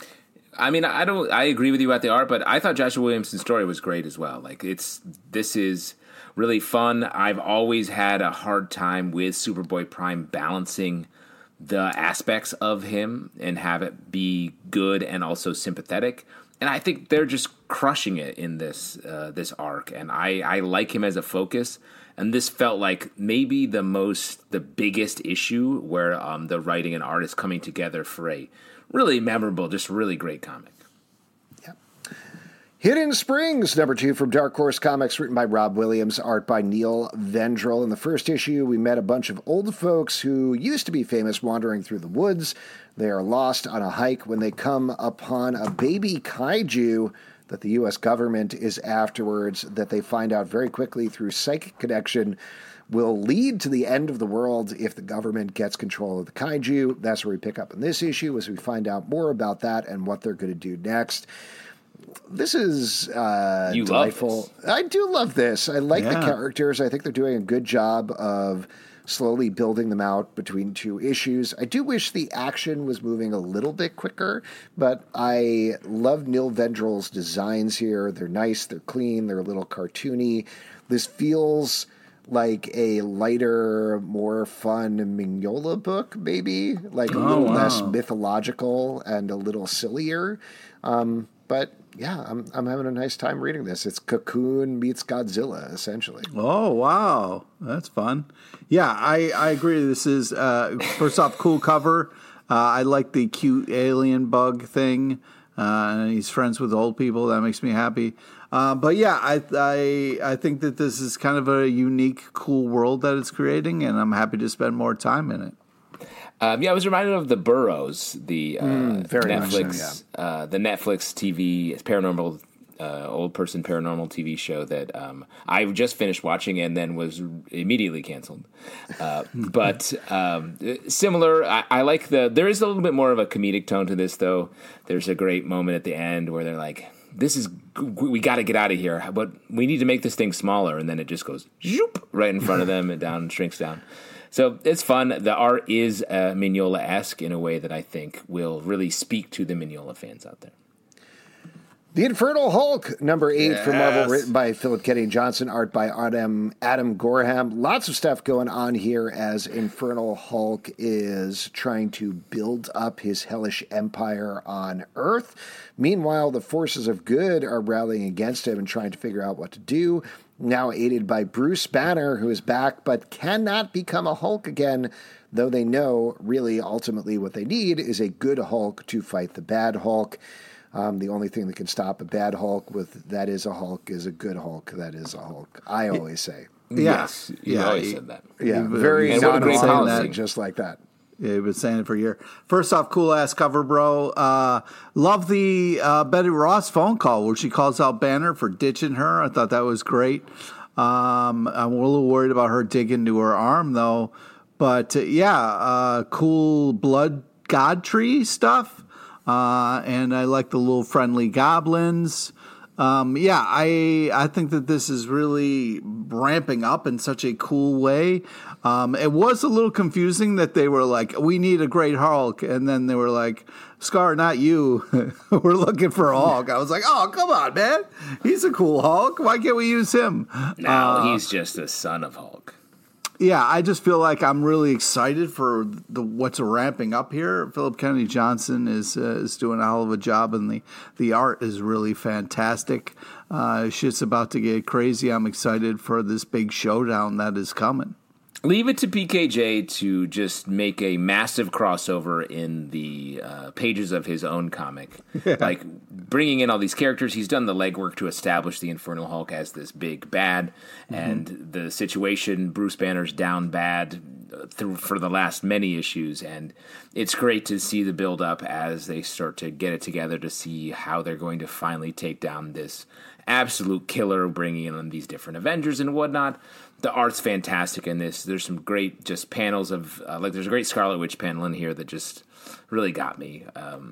I mean, I agree with you about the art, but I thought Joshua Williamson's story was great as well. Like, this is really fun. I've always had a hard time with Superboy Prime balancing the aspects of him and have it be good and also sympathetic. And I think they're just crushing it in this arc. And I like him as a focus. And this felt like maybe the biggest issue where the writing and art is coming together for a really memorable, just really great comic. Yep. Hidden Springs, number 2 from Dark Horse Comics, written by Rob Williams, art by Neil Vendrell. In the first issue, we met a bunch of old folks who used to be famous wandering through the woods. They are lost on a hike when they come upon a baby kaiju that the U.S. government is afterwards, that they find out very quickly through psychic connection will lead to the end of the world if the government gets control of the kaiju. That's where we pick up in this issue as we find out more about that and what they're going to do next. This is delightful. Love this. I do love this. I like the characters. I think they're doing a good job of slowly building them out between 2 issues. I do wish the action was moving a little bit quicker, but I love Neil Vendrell's designs here. They're nice, they're clean, they're a little cartoony. This feels like a lighter, more fun Mignola book, maybe, like a little less mythological and a little sillier. But yeah, I'm having a nice time reading this. It's Cocoon meets Godzilla, essentially. Oh, wow. That's fun. Yeah, I agree. This is, first off, cool cover. I like the cute alien bug thing. And he's friends with old people. That makes me happy. But yeah, I think that this is kind of a unique, cool world that it's creating, and I'm happy to spend more time in it. I was reminded of The Burrows, the Netflix, so, the Netflix TV paranormal, old person paranormal TV show that I just finished watching and then was immediately canceled. But similar, I like there is a little bit more of a comedic tone to this, though. There's a great moment at the end where they're like, we got to get out of here, but we need to make this thing smaller, and then it just goes zoop right in front of them and down, shrinks down. So it's fun. The art is Mignola-esque in a way that I think will really speak to the Mignola fans out there. The Infernal Hulk, number 8 from Marvel, written by Philip Kennedy Johnson, art by Adam Gorham. Lots of stuff going on here as Infernal Hulk is trying to build up his hellish empire on Earth. Meanwhile, the forces of good are rallying against him and trying to figure out what to do. Now aided by Bruce Banner, who is back but cannot become a Hulk again, though they know really ultimately what they need is a good Hulk to fight the bad Hulk. The only thing that can stop a bad Hulk with that is a Hulk is a good Hulk that is a Hulk. I always say. Yes, you always said that. Yeah, very non-policy, just like that. Yeah, you've been saying it for a year. First off, cool-ass cover, bro. Love the Betty Ross phone call where she calls out Banner for ditching her. I thought that was great. I'm a little worried about her digging into her arm, though. But cool blood god tree stuff. And I like the little friendly goblins. I think that this is really ramping up in such a cool way. It was a little confusing that they were like, we need a great Hulk. And then they were like, Scar, not you. We're looking for a Hulk. I was like, oh, come on, man. He's a cool Hulk. Why can't we use him? No, he's just the son of Hulk. Yeah, I just feel like I'm really excited for what's ramping up here. Philip Kennedy Johnson is doing a hell of a job, and the art is really fantastic. Shit's about to get crazy. I'm excited for this big showdown that is coming. Leave it to PKJ to just make a massive crossover in the pages of his own comic. Yeah. Like, bringing in all these characters. He's done the legwork to establish the Infernal Hulk as this big bad. And the situation, Bruce Banner's down bad for the last many issues. And it's great to see the build-up as they start to get it together to see how they're going to finally take down this absolute killer, bringing in these different Avengers and whatnot. The art's fantastic in this. There's some great just panels of there's a great Scarlet Witch panel in here that just really got me.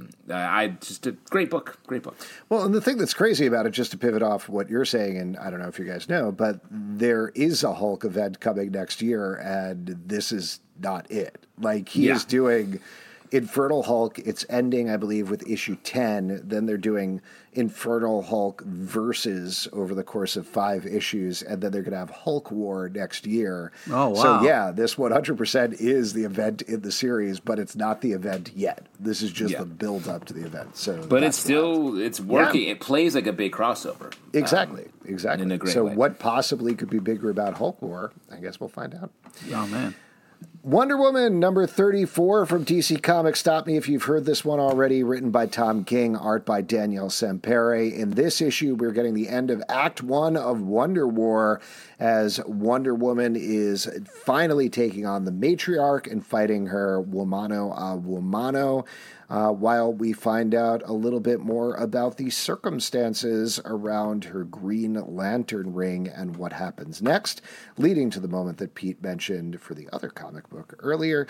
Just a great book. Well, and the thing that's crazy about it, just to pivot off what you're saying, and I don't know if you guys know, but there is a Hulk event coming next year, and this is not it. Like, he is doing Infernal Hulk. It's ending, I believe, with issue 10. Then they're doing Infernal Hulk versus over the course of 5 issues, and then they're going to have Hulk War next year. Oh, wow. So, yeah, this 100% is the event in the series, but it's not the event yet. This is just the build-up to the event. So, but it's working. Yeah. It plays like a big crossover. Exactly. In a great way. What possibly could be bigger about Hulk War? I guess we'll find out. Oh, man. Wonder Woman, number 34 from DC Comics. Stop me if you've heard this one already. Written by Tom King, art by Danielle Sempere. In this issue, we're getting the end of Act 1 of Wonder War, as Wonder Woman is finally taking on the Matriarch and fighting her Womano a Womano, while we find out a little bit more about the circumstances around her Green Lantern ring and what happens next, leading to the moment that Pete mentioned for the other comic book earlier.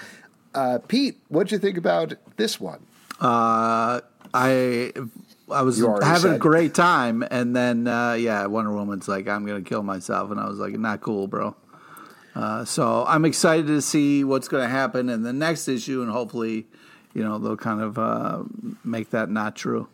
Pete, what'd you think about this one? I was having a great time, and then Wonder Woman's like, I'm gonna kill myself, and I was like, not cool, bro. So I'm excited to see what's going to happen in the next issue, and hopefully, they'll kind of make that not true.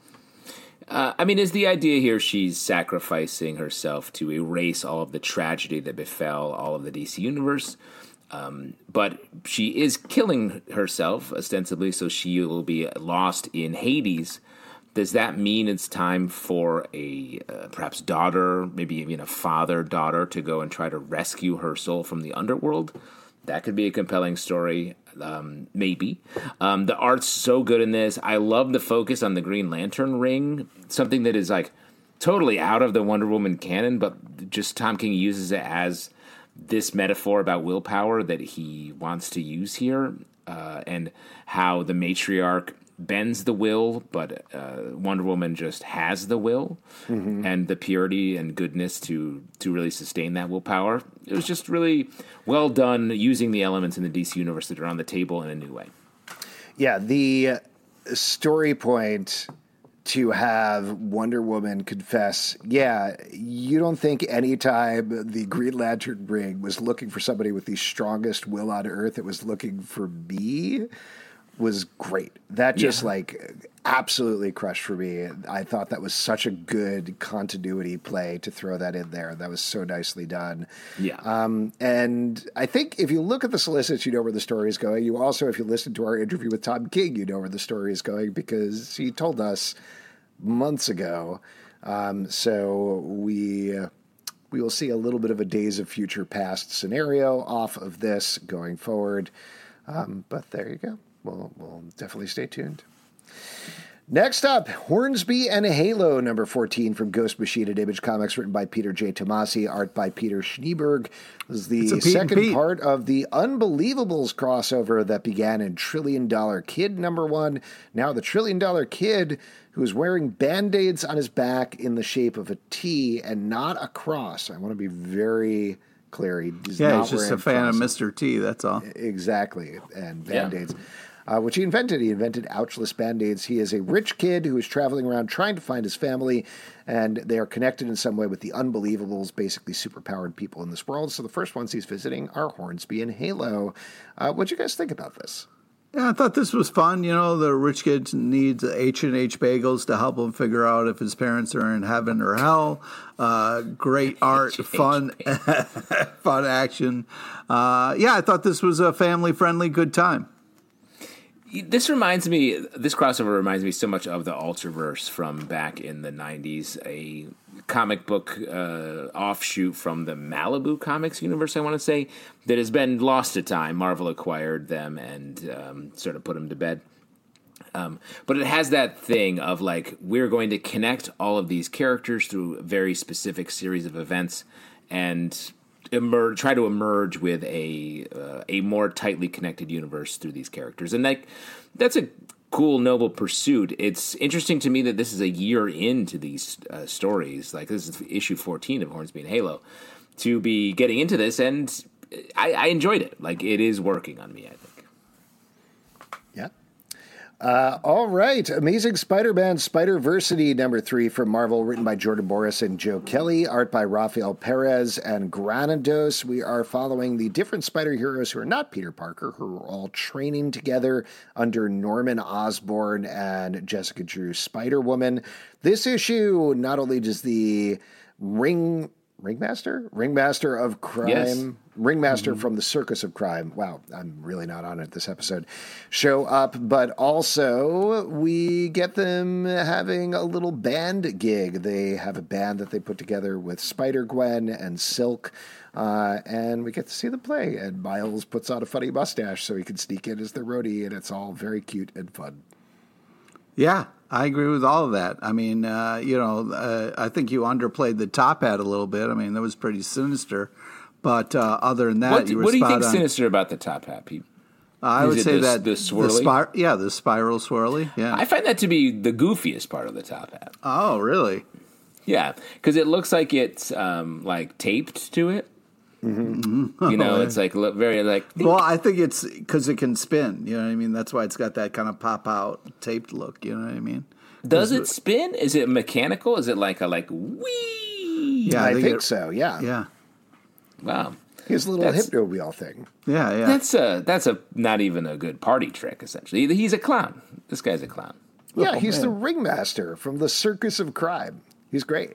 Is the idea here she's sacrificing herself to erase all of the tragedy that befell all of the DC Universe? But she is killing herself, ostensibly, so she will be lost in Hades. Does that mean it's time for a perhaps daughter, maybe even a father-daughter, to go and try to rescue her soul from the underworld? That could be a compelling story, maybe. The art's so good in this. I love the focus on the Green Lantern ring, something that is like totally out of the Wonder Woman canon, but just Tom King uses it as this metaphor about willpower that he wants to use here, and how the Matriarch bends the will, but Wonder Woman just has the will and the purity and goodness to really sustain that willpower. It was just really well done, using the elements in the DC Universe that are on the table in a new way. Yeah, the story point to have Wonder Woman confess, you don't think any time the Green Lantern ring was looking for somebody with the strongest will on Earth, it was looking for me, was great. That just absolutely crushed for me. I thought that was such a good continuity play to throw that in there. That was so nicely done. Yeah. And I think if you look at the solicits, you know where the story is going. You also, if you listen to our interview with Tom King, you know where the story is going because he told us months ago. So we will see a little bit of a Days of Future Past scenario off of this going forward. But there you go. We'll definitely stay tuned. Next up, Hornsby and Halo, number 14 from Ghost Machine at Image Comics, written by Peter J. Tomasi, art by Peter Schneeberg. This is the second part of the Unbelievables crossover that began in $1 Trillion Kid number 1. Now the $1 Trillion Kid, who is wearing Band-Aids on his back in the shape of a T and not a cross. I want to be very clear. He's just a fan of Mr. T, that's all. Exactly, and Band-Aids. Which he invented. He invented ouchless Band-Aids. He is a rich kid who is traveling around trying to find his family, and they are connected in some way with the Unbelievables, basically superpowered people in this world. So the first ones he's visiting are Hornsby and Halo. What'd you guys think about this? Yeah, I thought this was fun. You know, the rich kid needs H&H Bagels to help him figure out if his parents are in heaven or hell. Great art, fun, fun action. I thought this was a family-friendly, good time. This crossover reminds me so much of the Ultraverse from back in the 90s, a comic book offshoot from the Malibu Comics universe, I want to say, that has been lost to time. Marvel acquired them and sort of put them to bed. But it has that thing of like, we're going to connect all of these characters through a very specific series of events and try to emerge with a more tightly connected universe through these characters. And that's a cool, noble pursuit. It's interesting to me that this is a year into these stories. Like, this is issue 14 of Hornsby and Halo, to be getting into this, and I enjoyed it. Like, it is working on me, I think. Yeah. All right. Amazing Spider-Man Spider-Versity number 3 from Marvel, written by Jordan Morris and Joe Kelly, art by Rafael Perez and Granados. We are following the different spider heroes who are not Peter Parker, who are all training together under Norman Osborn and Jessica Drew Spider-Woman. This issue, not only does the Ringmaster of Crime. Yes. Ringmaster from the Circus of Crime. Wow, I'm really not on it this episode. Show up, but also we get them having a little band gig. They have a band that they put together with Spider-Gwen and Silk, and we get to see them play. And Miles puts on a funny mustache so he can sneak in as the roadie, and it's all very cute and fun. Yeah, I agree with all of that. I mean, I think you underplayed the top hat a little bit. I mean, that was pretty sinister. But other than that, what do you think sinister about the top hat, Pete? I would say that the swirly, the spiral swirly. Yeah, I find that to be the goofiest part of the top hat. Oh, really? Yeah, because it looks like it's like taped to it. Mm-hmm. You know, it's like very like. Well, I think it's because it can spin. You know what I mean? That's why it's got that kind of pop out taped look. You know what I mean? Does it spin? Is it mechanical? Is it like a wee? Yeah, I think so. Yeah. Yeah. Wow. His little hypno wheel thing. Yeah, yeah. That's a not even a good party trick, essentially. He's a clown. This guy's a clown. Yeah, he's the ringmaster from the Circus of Crime. He's great.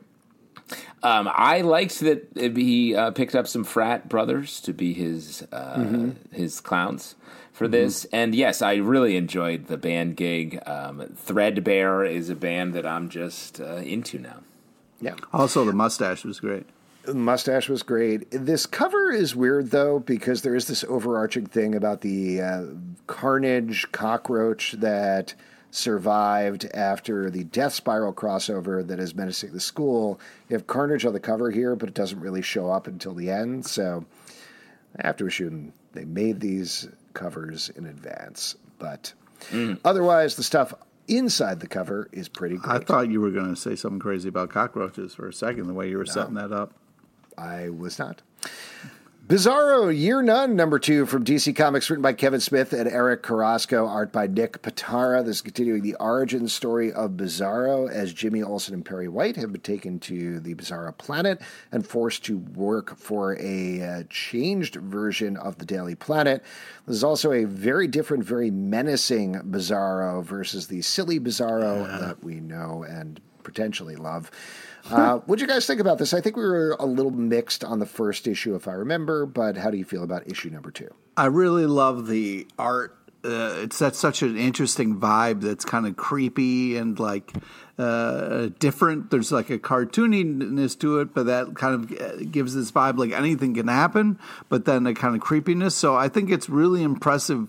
I liked that he picked up some frat brothers to be his clowns for this. And yes, I really enjoyed the band gig. Threadbare is a band that I'm just into now. Yeah. Also, the mustache was great. The mustache was great. This cover is weird, though, because there is this overarching thing about the Carnage cockroach that survived after the Death Spiral crossover that is menacing the school. You have Carnage on the cover here, but it doesn't really show up until the end. So I have to assume they made these covers in advance. But otherwise, the stuff inside the cover is pretty great. I thought you were going to say something crazy about cockroaches for a second, the way you were setting that up. I was not. Bizarro Year None, number 2 from DC Comics, written by Kevin Smith and Eric Carrasco, art by Nick Patara. This is continuing the origin story of Bizarro as Jimmy Olsen and Perry White have been taken to the Bizarro planet and forced to work for a changed version of the Daily Planet. There's also a very different, very menacing Bizarro versus the silly Bizarro that we know and potentially love. What'd you guys think about this? I think we were a little mixed on the first issue, if I remember, but how do you feel about issue number 2? I really love the art. It's such an interesting vibe that's kind of creepy and like different. There's like a cartooniness to it, but that kind of gives this vibe like anything can happen, but then a kind of creepiness. So I think it's really impressive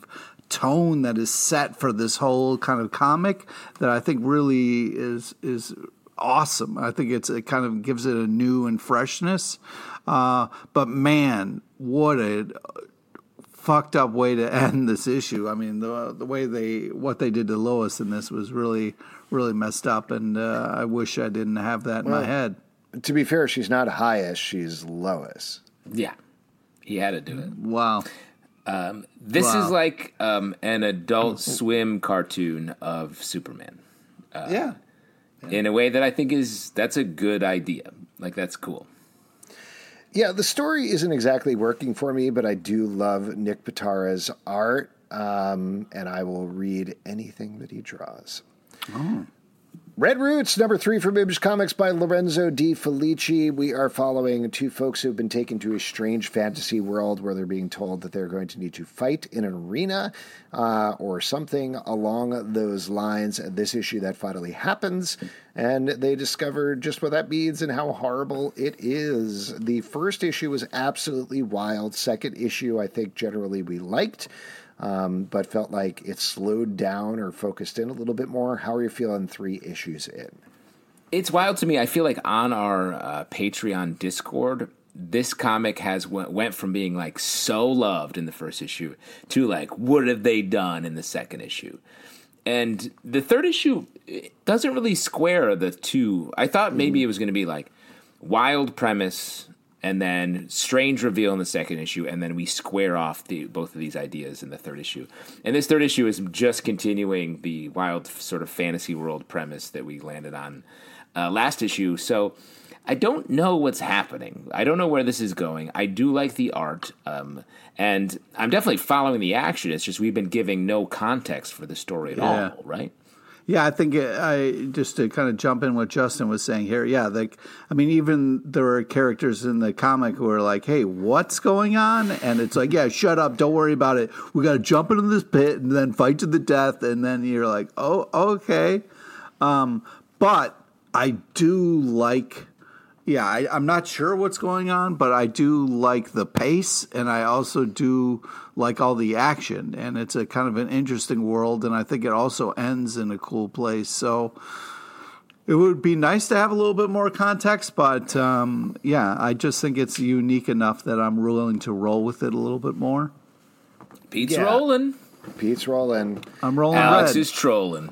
tone that is set for this whole kind of comic that I think really is awesome. I think it kind of gives it a new and freshness. But man, what a fucked up way to end this issue. I mean, the way what they did to Lois in this was really, really messed up, and I wish I didn't have that in my head. To be fair, she's not Highest, she's Lois. Yeah, he had to do it. Wow. This is like an Adult Swim cartoon of Superman. In a way that I think that's a good idea. Like, that's cool. Yeah, the story isn't exactly working for me, but I do love Nick Pitara's art, and I will read anything that he draws. Oh. Red Roots, number 3 from Image Comics by Lorenzo Di Felici. We are following 2 folks who have been taken to a strange fantasy world where they're being told that they're going to need to fight in an arena or something along those lines. And this issue, that finally happens, and they discover just what that means and how horrible it is. The first issue was absolutely wild. Second issue, I think generally we liked. But felt like it slowed down or focused in a little bit more. How are you feeling 3 issues in? It's wild to me. I feel like on our Patreon Discord, this comic went from being like so loved in the first issue to like, what have they done in the second issue? And the third issue doesn't really square the two. I thought maybe it was going to be like wild premise and then strange reveal in the second issue, and then we square off both of these ideas in the third issue. And this third issue is just continuing the wild sort of fantasy world premise that we landed on last issue. So I don't know what's happening. I don't know where this is going. I do like the art, and I'm definitely following the action. It's just we've been giving no context for the story at all, right? Yeah, I think just to kind of jump in what Justin was saying here. Yeah, even there were characters in the comic who are like, "Hey, what's going on?" And it's like, "Yeah, shut up, don't worry about it. We got to jump into this pit and then fight to the death." And then you're like, "Oh, okay." But I do like. Yeah, I'm not sure what's going on, but I do like the pace, and I also do like all the action, and it's a kind of an interesting world, and I think it also ends in a cool place. So it would be nice to have a little bit more context, but I just think it's unique enough that I'm willing to roll with it a little bit more. Pete's rolling. Pete's rolling. I'm rolling. Alex red. is trolling.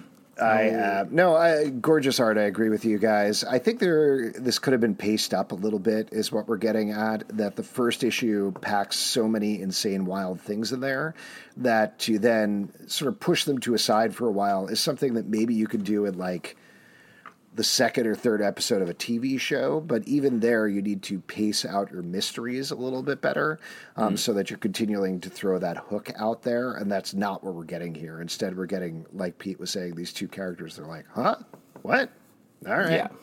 Gorgeous art. I agree with you guys. I think this could have been paced up a little bit, is what we're getting at. That the first issue packs so many insane, wild things in there that to then sort of push them to a side for a while is something that maybe you could do in like the second or third episode of a TV show. But even there, you need to pace out your mysteries a little bit better so that you're continuing to throw that hook out there. And that's not what we're getting here. Instead, we're getting, like Pete was saying, these 2 characters. They're like, huh? What? All right. Yeah.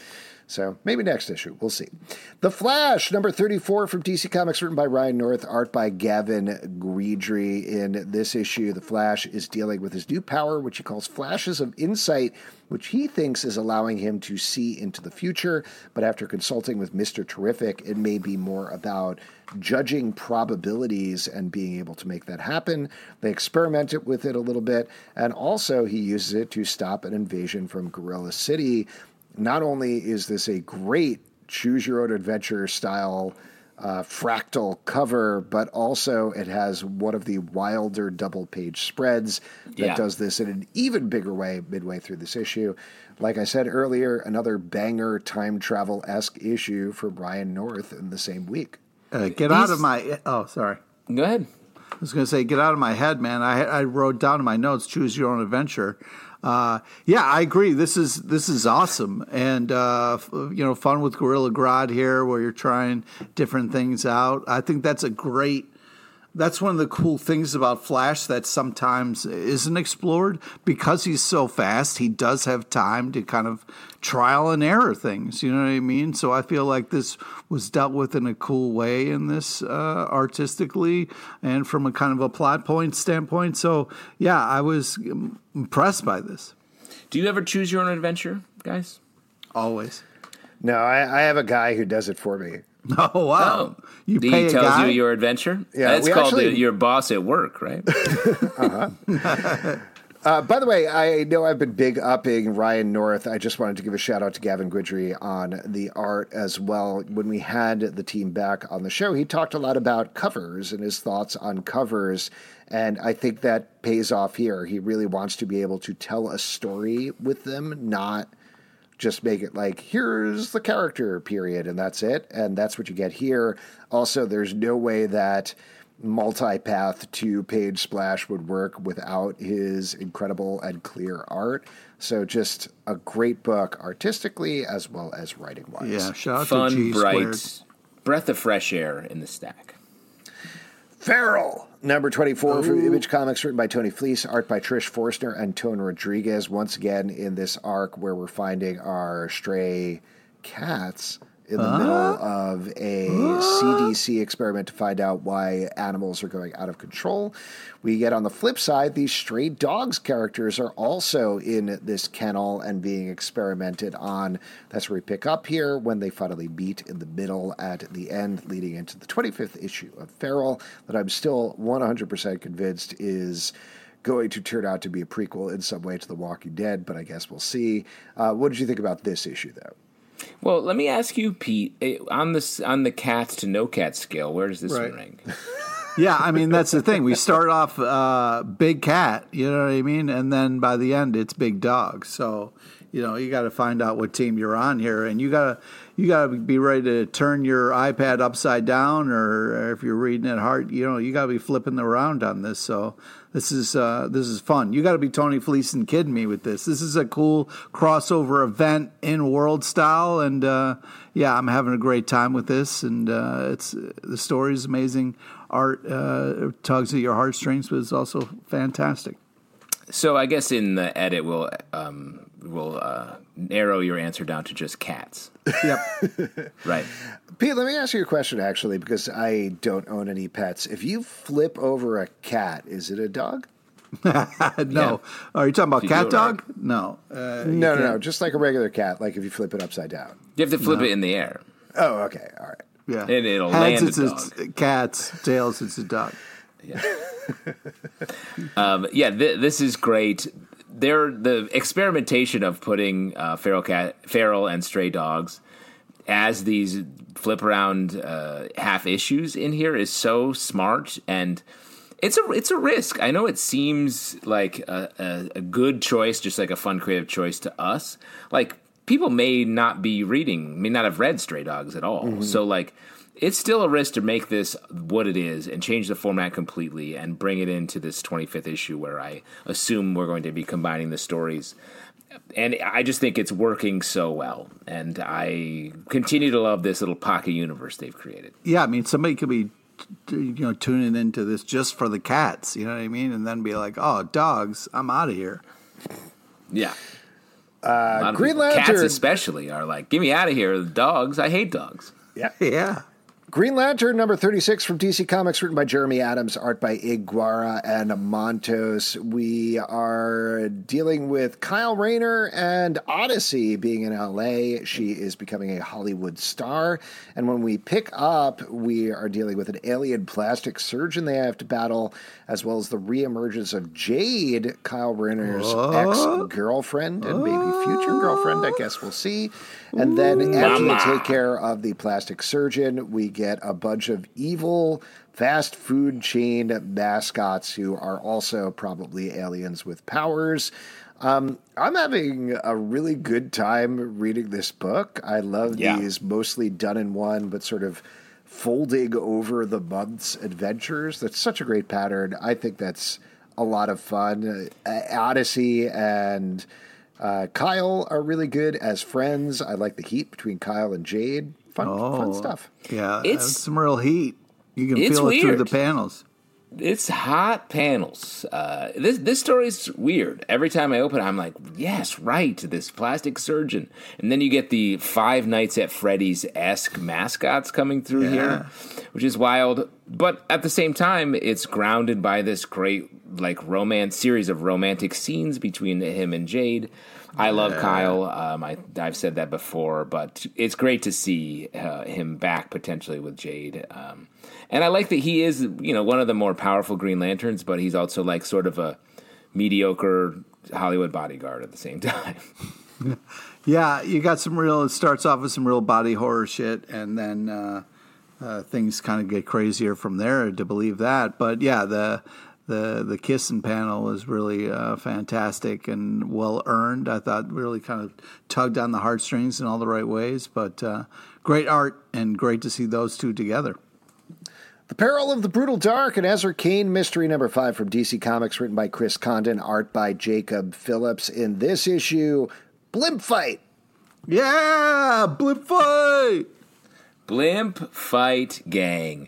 So maybe next issue. We'll see. The Flash, number 34 from DC Comics, written by Ryan North, art by Gavin Guidry. In this issue, the Flash is dealing with his new power, which he calls Flashes of Insight, which he thinks is allowing him to see into the future. But after consulting with Mr. Terrific, it may be more about judging probabilities and being able to make that happen. They experiment with it a little bit, and also he uses it to stop an invasion from Gorilla City. Not only is this a great choose-your-own-adventure style fractal cover, but also it has one of the wilder double-page spreads that does this in an even bigger way midway through this issue. Like I said earlier, another banger time travel-esque issue for Ryan North in the same week. Out of my... Oh, sorry. Go ahead. I was going to say, get out of my head, man. I wrote down in my notes, choose your own adventure. I agree. This is awesome, and fun with Gorilla Grodd here, where you're trying different things out. I think that's that's one of the cool things about Flash that sometimes isn't explored. Because he's so fast, he does have time to kind of trial and error things. You know what I mean? So I feel like this was dealt with in a cool way in this artistically and from a kind of a plot point standpoint. So, yeah, I was impressed by this. Do you ever choose your own adventure, guys? Always. No, I have a guy who does it for me. Oh, wow. You He pay a tells guy? you your adventure? Yeah, That's we called actually- your boss at work, right? By the way, I know I've been big upping Ryan North. I just wanted to give a shout out to Gavin Guidry on the art as well. When we had the team back on the show, he talked a lot about covers and his thoughts on covers. And I think that pays off here. He really wants to be able to tell a story with them, not just make it like, here's the character, period, and that's it. And that's what you get here. Also, there's no way that multi-path two-page splash would work without his incredible and clear art. So just a great book artistically as well as writing-wise. Yeah, shout out to Fun, G bright, Squared. breath of fresh air in the stack. Feral, number 24 from Image Comics, written by Tony Fleece, art by Trish Forstner and Tone Rodriguez. Once again, in this arc where we're finding our stray cats in the middle of a CDC experiment to find out why animals are going out of control. We get on the flip side, these stray dogs characters are also in this kennel and being experimented on. That's where we pick up here when they finally meet in the middle at the end, leading into the 25th issue of Feral, that I'm still 100% convinced is going to turn out to be a prequel in some way to The Walking Dead, but I guess we'll see. What did you think about this issue, though? Well, let me ask you, Pete, on the cats to no cat scale, where does this Right. one rank? Yeah, I mean, that's the thing. We start off big cat, you know what I mean? And then by the end, it's big dog. So, you know, you got to find out what team you're on here. And you got to be ready to turn your iPad upside down, or if you're reading it hard, you know, you got to be flipping around on this. So this is fun. You got to be Tony Fleece and kidding me with this. This is a cool crossover event in world style. And, yeah, I'm having a great time with this. And the story is amazing. Art tugs at your heartstrings, but it's also fantastic. So I guess in the edit, we'll narrow your answer down to just cats. Yep. Right. Pete, let me ask you a question, actually, because I don't own any pets. If you flip over a cat, is it a dog? No. Yeah. Are you talking about You cat do it dog? No. No. Just like a regular cat, like if you flip it upside down. You have to flip it in the air. Oh, okay. All right. Yeah. And it'll Heads, land it's the a cat's. Tails, it's a dog. Yeah. This is great. The experimentation of putting feral and stray dogs as these flip around half issues in here is so smart, and it's a risk. I know it seems like a good choice, just like a fun creative choice to us. Like, people may not have read Stray Dogs at all. Mm-hmm. So like, it's still a risk to make this what it is and change the format completely and bring it into this 25th issue where I assume we're going to be combining the stories. And I just think it's working so well. And I continue to love this little pocket universe they've created. Yeah, I mean, somebody could be, tuning into this just for the cats, you know what I mean? And then be like, oh, dogs, I'm out of here. Yeah. Green Lantern. Cats especially are like, get me out of here. Dogs, I hate dogs. Yeah. Green Lantern number 36 from DC Comics, written by Jeremy Adams, art by Iguara and Montos. We are dealing with Kyle Rayner and Odyssey being in LA. She is becoming a Hollywood star. And when we pick up, we are dealing with an alien plastic surgeon they have to battle, as well as the reemergence of Jade, Kyle Rayner's ex-girlfriend and maybe future girlfriend. I guess we'll see. And then after they take care of the plastic surgeon, we get a bunch of evil fast food chain mascots who are also probably aliens with powers. I'm having a really good time reading this book. I love these mostly done in one, but sort of folding over the month's adventures. That's such a great pattern. I think that's a lot of fun. Odyssey and Kyle are really good as friends. I like the heat between Kyle and Jade. Fun stuff. Yeah, It's- some real heat. You can it's feel it through weird. the panels. It's hot panels. This story's weird. Every time I open it, I'm like, yes, right, this plastic surgeon. And then you get the Five Nights at Freddy's-esque mascots coming through here, which is wild. But at the same time, it's grounded by this great series of romantic scenes between him and Jade. I love Kyle. I've said that before, but it's great to see him back potentially with Jade. And I like that he is, one of the more powerful Green Lanterns, but he's also like sort of a mediocre Hollywood bodyguard at the same time. Yeah, you got it starts off with some real body horror shit, and then things kind of get crazier from there to believe that. But yeah, the kissing panel was really fantastic and well earned. I thought really kind of tugged on the heartstrings in all the right ways. But great art and great to see those two together. The Peril of the Brutal Dark, an Ezra Kane mystery number 5 from DC Comics, written by Chris Condon, art by Jacob Phillips. In this issue, Blimp Fight. Yeah, Blimp Fight. Blimp Fight Gang.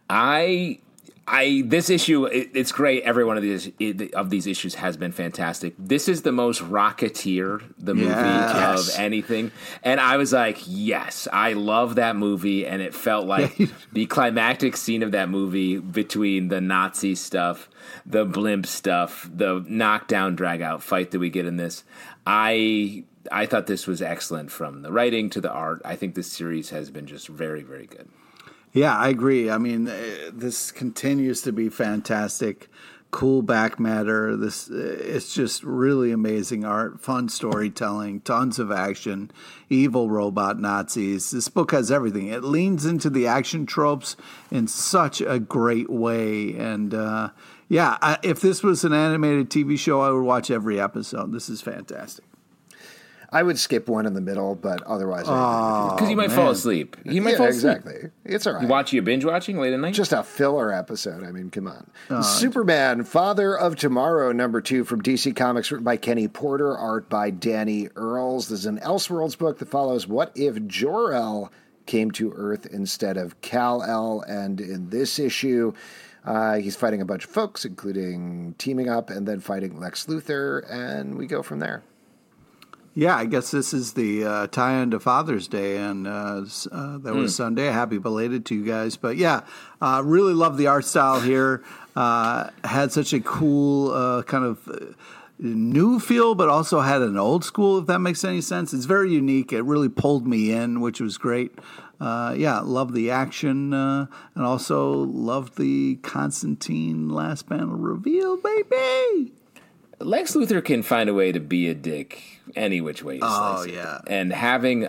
This issue, it's great. Every one of these issues has been fantastic. This is the most Rocketeer, the movie of anything. And I was like, yes, I love that movie. And it felt like the climactic scene of that movie between the Nazi stuff, the blimp stuff, the knockdown, drag out fight that we get in this. I thought this was excellent from the writing to the art. I think this series has been just very, very good. Yeah, I agree. I mean, this continues to be fantastic. Cool back matter. It's just really amazing art, fun storytelling, tons of action, evil robot Nazis. This book has everything. It leans into the action tropes in such a great way. And if this was an animated TV show, I would watch every episode. This is fantastic. I would skip one in the middle, but otherwise, because you might fall asleep. You might fall asleep. Exactly. It's all right. You binge watching late at night? Just a filler episode. I mean, come on. Superman, Father of Tomorrow, number 2 from DC Comics, written by Kenny Porter, art by Danny Earls. This is an Elseworlds book that follows what if Jor-El came to Earth instead of Kal-El, and in this issue, he's fighting a bunch of folks, including teaming up and then fighting Lex Luthor, and we go from there. Yeah, I guess this is the tie-in to Father's Day, and that was Sunday. Happy belated to you guys. But yeah, really love the art style here. Had such a cool kind of new feel, but also had an old school, if that makes any sense. It's very unique. It really pulled me in, which was great. Love the action, and also loved the Constantine last panel reveal, baby. Lex Luthor can find a way to be a dick any which way you slice it. And having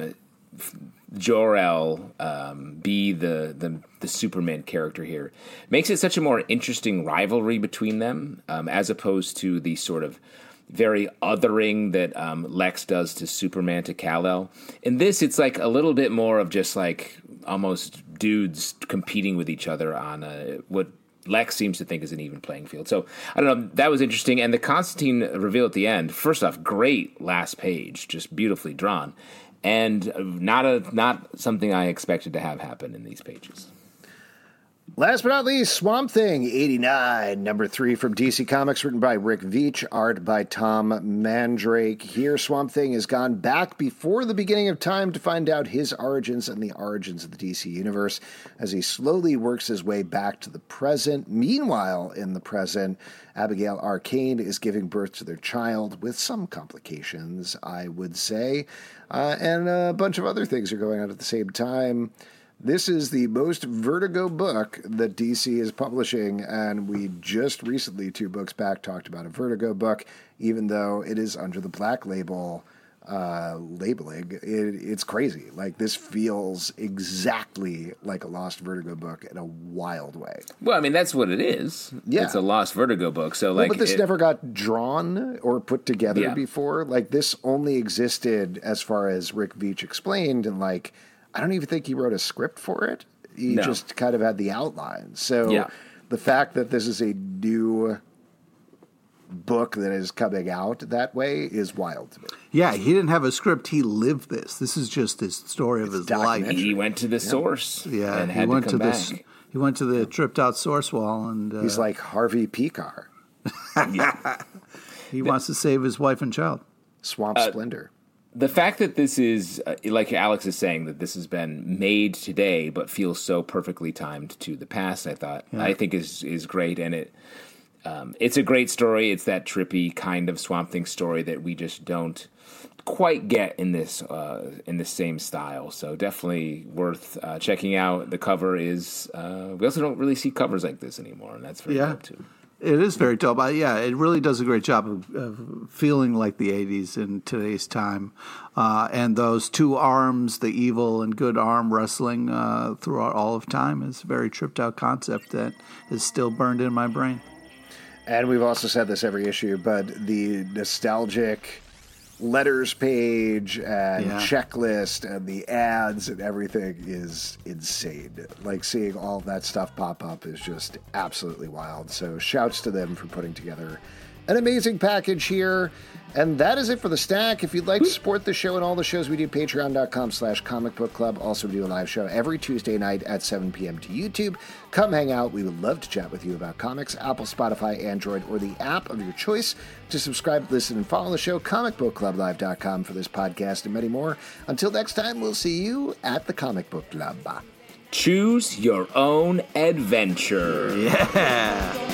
Jor-El be the Superman character here makes it such a more interesting rivalry between them, as opposed to the sort of very othering that Lex does to Superman to Kal-El. In this, it's like a little bit more of just like almost dudes competing with each other on what Lex seems to think is an even playing field. So, I don't know, that was interesting. And the Constantine reveal at the end, first off, great last page, just beautifully drawn. And not something I expected to have happen in these pages. Last but not least, Swamp Thing 89, number 3 from DC Comics, written by Rick Veitch, art by Tom Mandrake. Here, Swamp Thing has gone back before the beginning of time to find out his origins and the origins of the DC Universe as he slowly works his way back to the present. Meanwhile, in the present, Abigail Arcane is giving birth to their child with some complications, I would say, and a bunch of other things are going on at the same time. This is the most Vertigo book that DC is publishing, and we just recently, 2 books back, talked about a Vertigo book, even though it is under the Black Label labeling. It's crazy. Like, this feels exactly like a Lost Vertigo book in a wild way. Well, I mean, that's what it is. Yeah. It's a Lost Vertigo book. So, like, but this never got drawn or put together before. Like, this only existed, as far as Rick Veitch explained, and, like, I don't even think he wrote a script for it. He just kind of had the outline. So the fact that this is a new book that is coming out that way is wild to me. Yeah, he didn't have a script. He lived this. This is just his story of his life. He went to the source. Yeah, and had to come back. He went to the tripped out source wall, and he's like Harvey Picar. He wants to save his wife and child. Swamp Splendor. The fact that this is, like Alex is saying, that this has been made today but feels so perfectly timed to the past, I think is great, and it's a great story. It's that trippy kind of Swamp Thing story that we just don't quite get in this same style. So definitely worth checking out. The cover is we also don't really see covers like this anymore, and that's very dope too. It is very dope. It really does a great job of feeling like the 80s in today's time. And those two arms, the evil and good arm wrestling throughout all of time is a very tripped out concept that is still burned in my brain. And we've also said this every issue, but the nostalgic letters page and checklist and the ads and everything is insane. Like, seeing all of that stuff pop up is just absolutely wild. So shouts to them for putting together an amazing package here. And that is it for the stack. If you'd like to support the show and all the shows we do, patreon.com/Comic Book Club. Also, we do a live show every Tuesday night at 7 p.m. to YouTube. Come hang out. We would love to chat with you about comics. Apple, Spotify, Android, or the app of your choice. To subscribe, listen, and follow the show, comicbookclublive.com for this podcast and many more. Until next time, we'll see you at the Comic Book Club. Choose your own adventure. Yeah.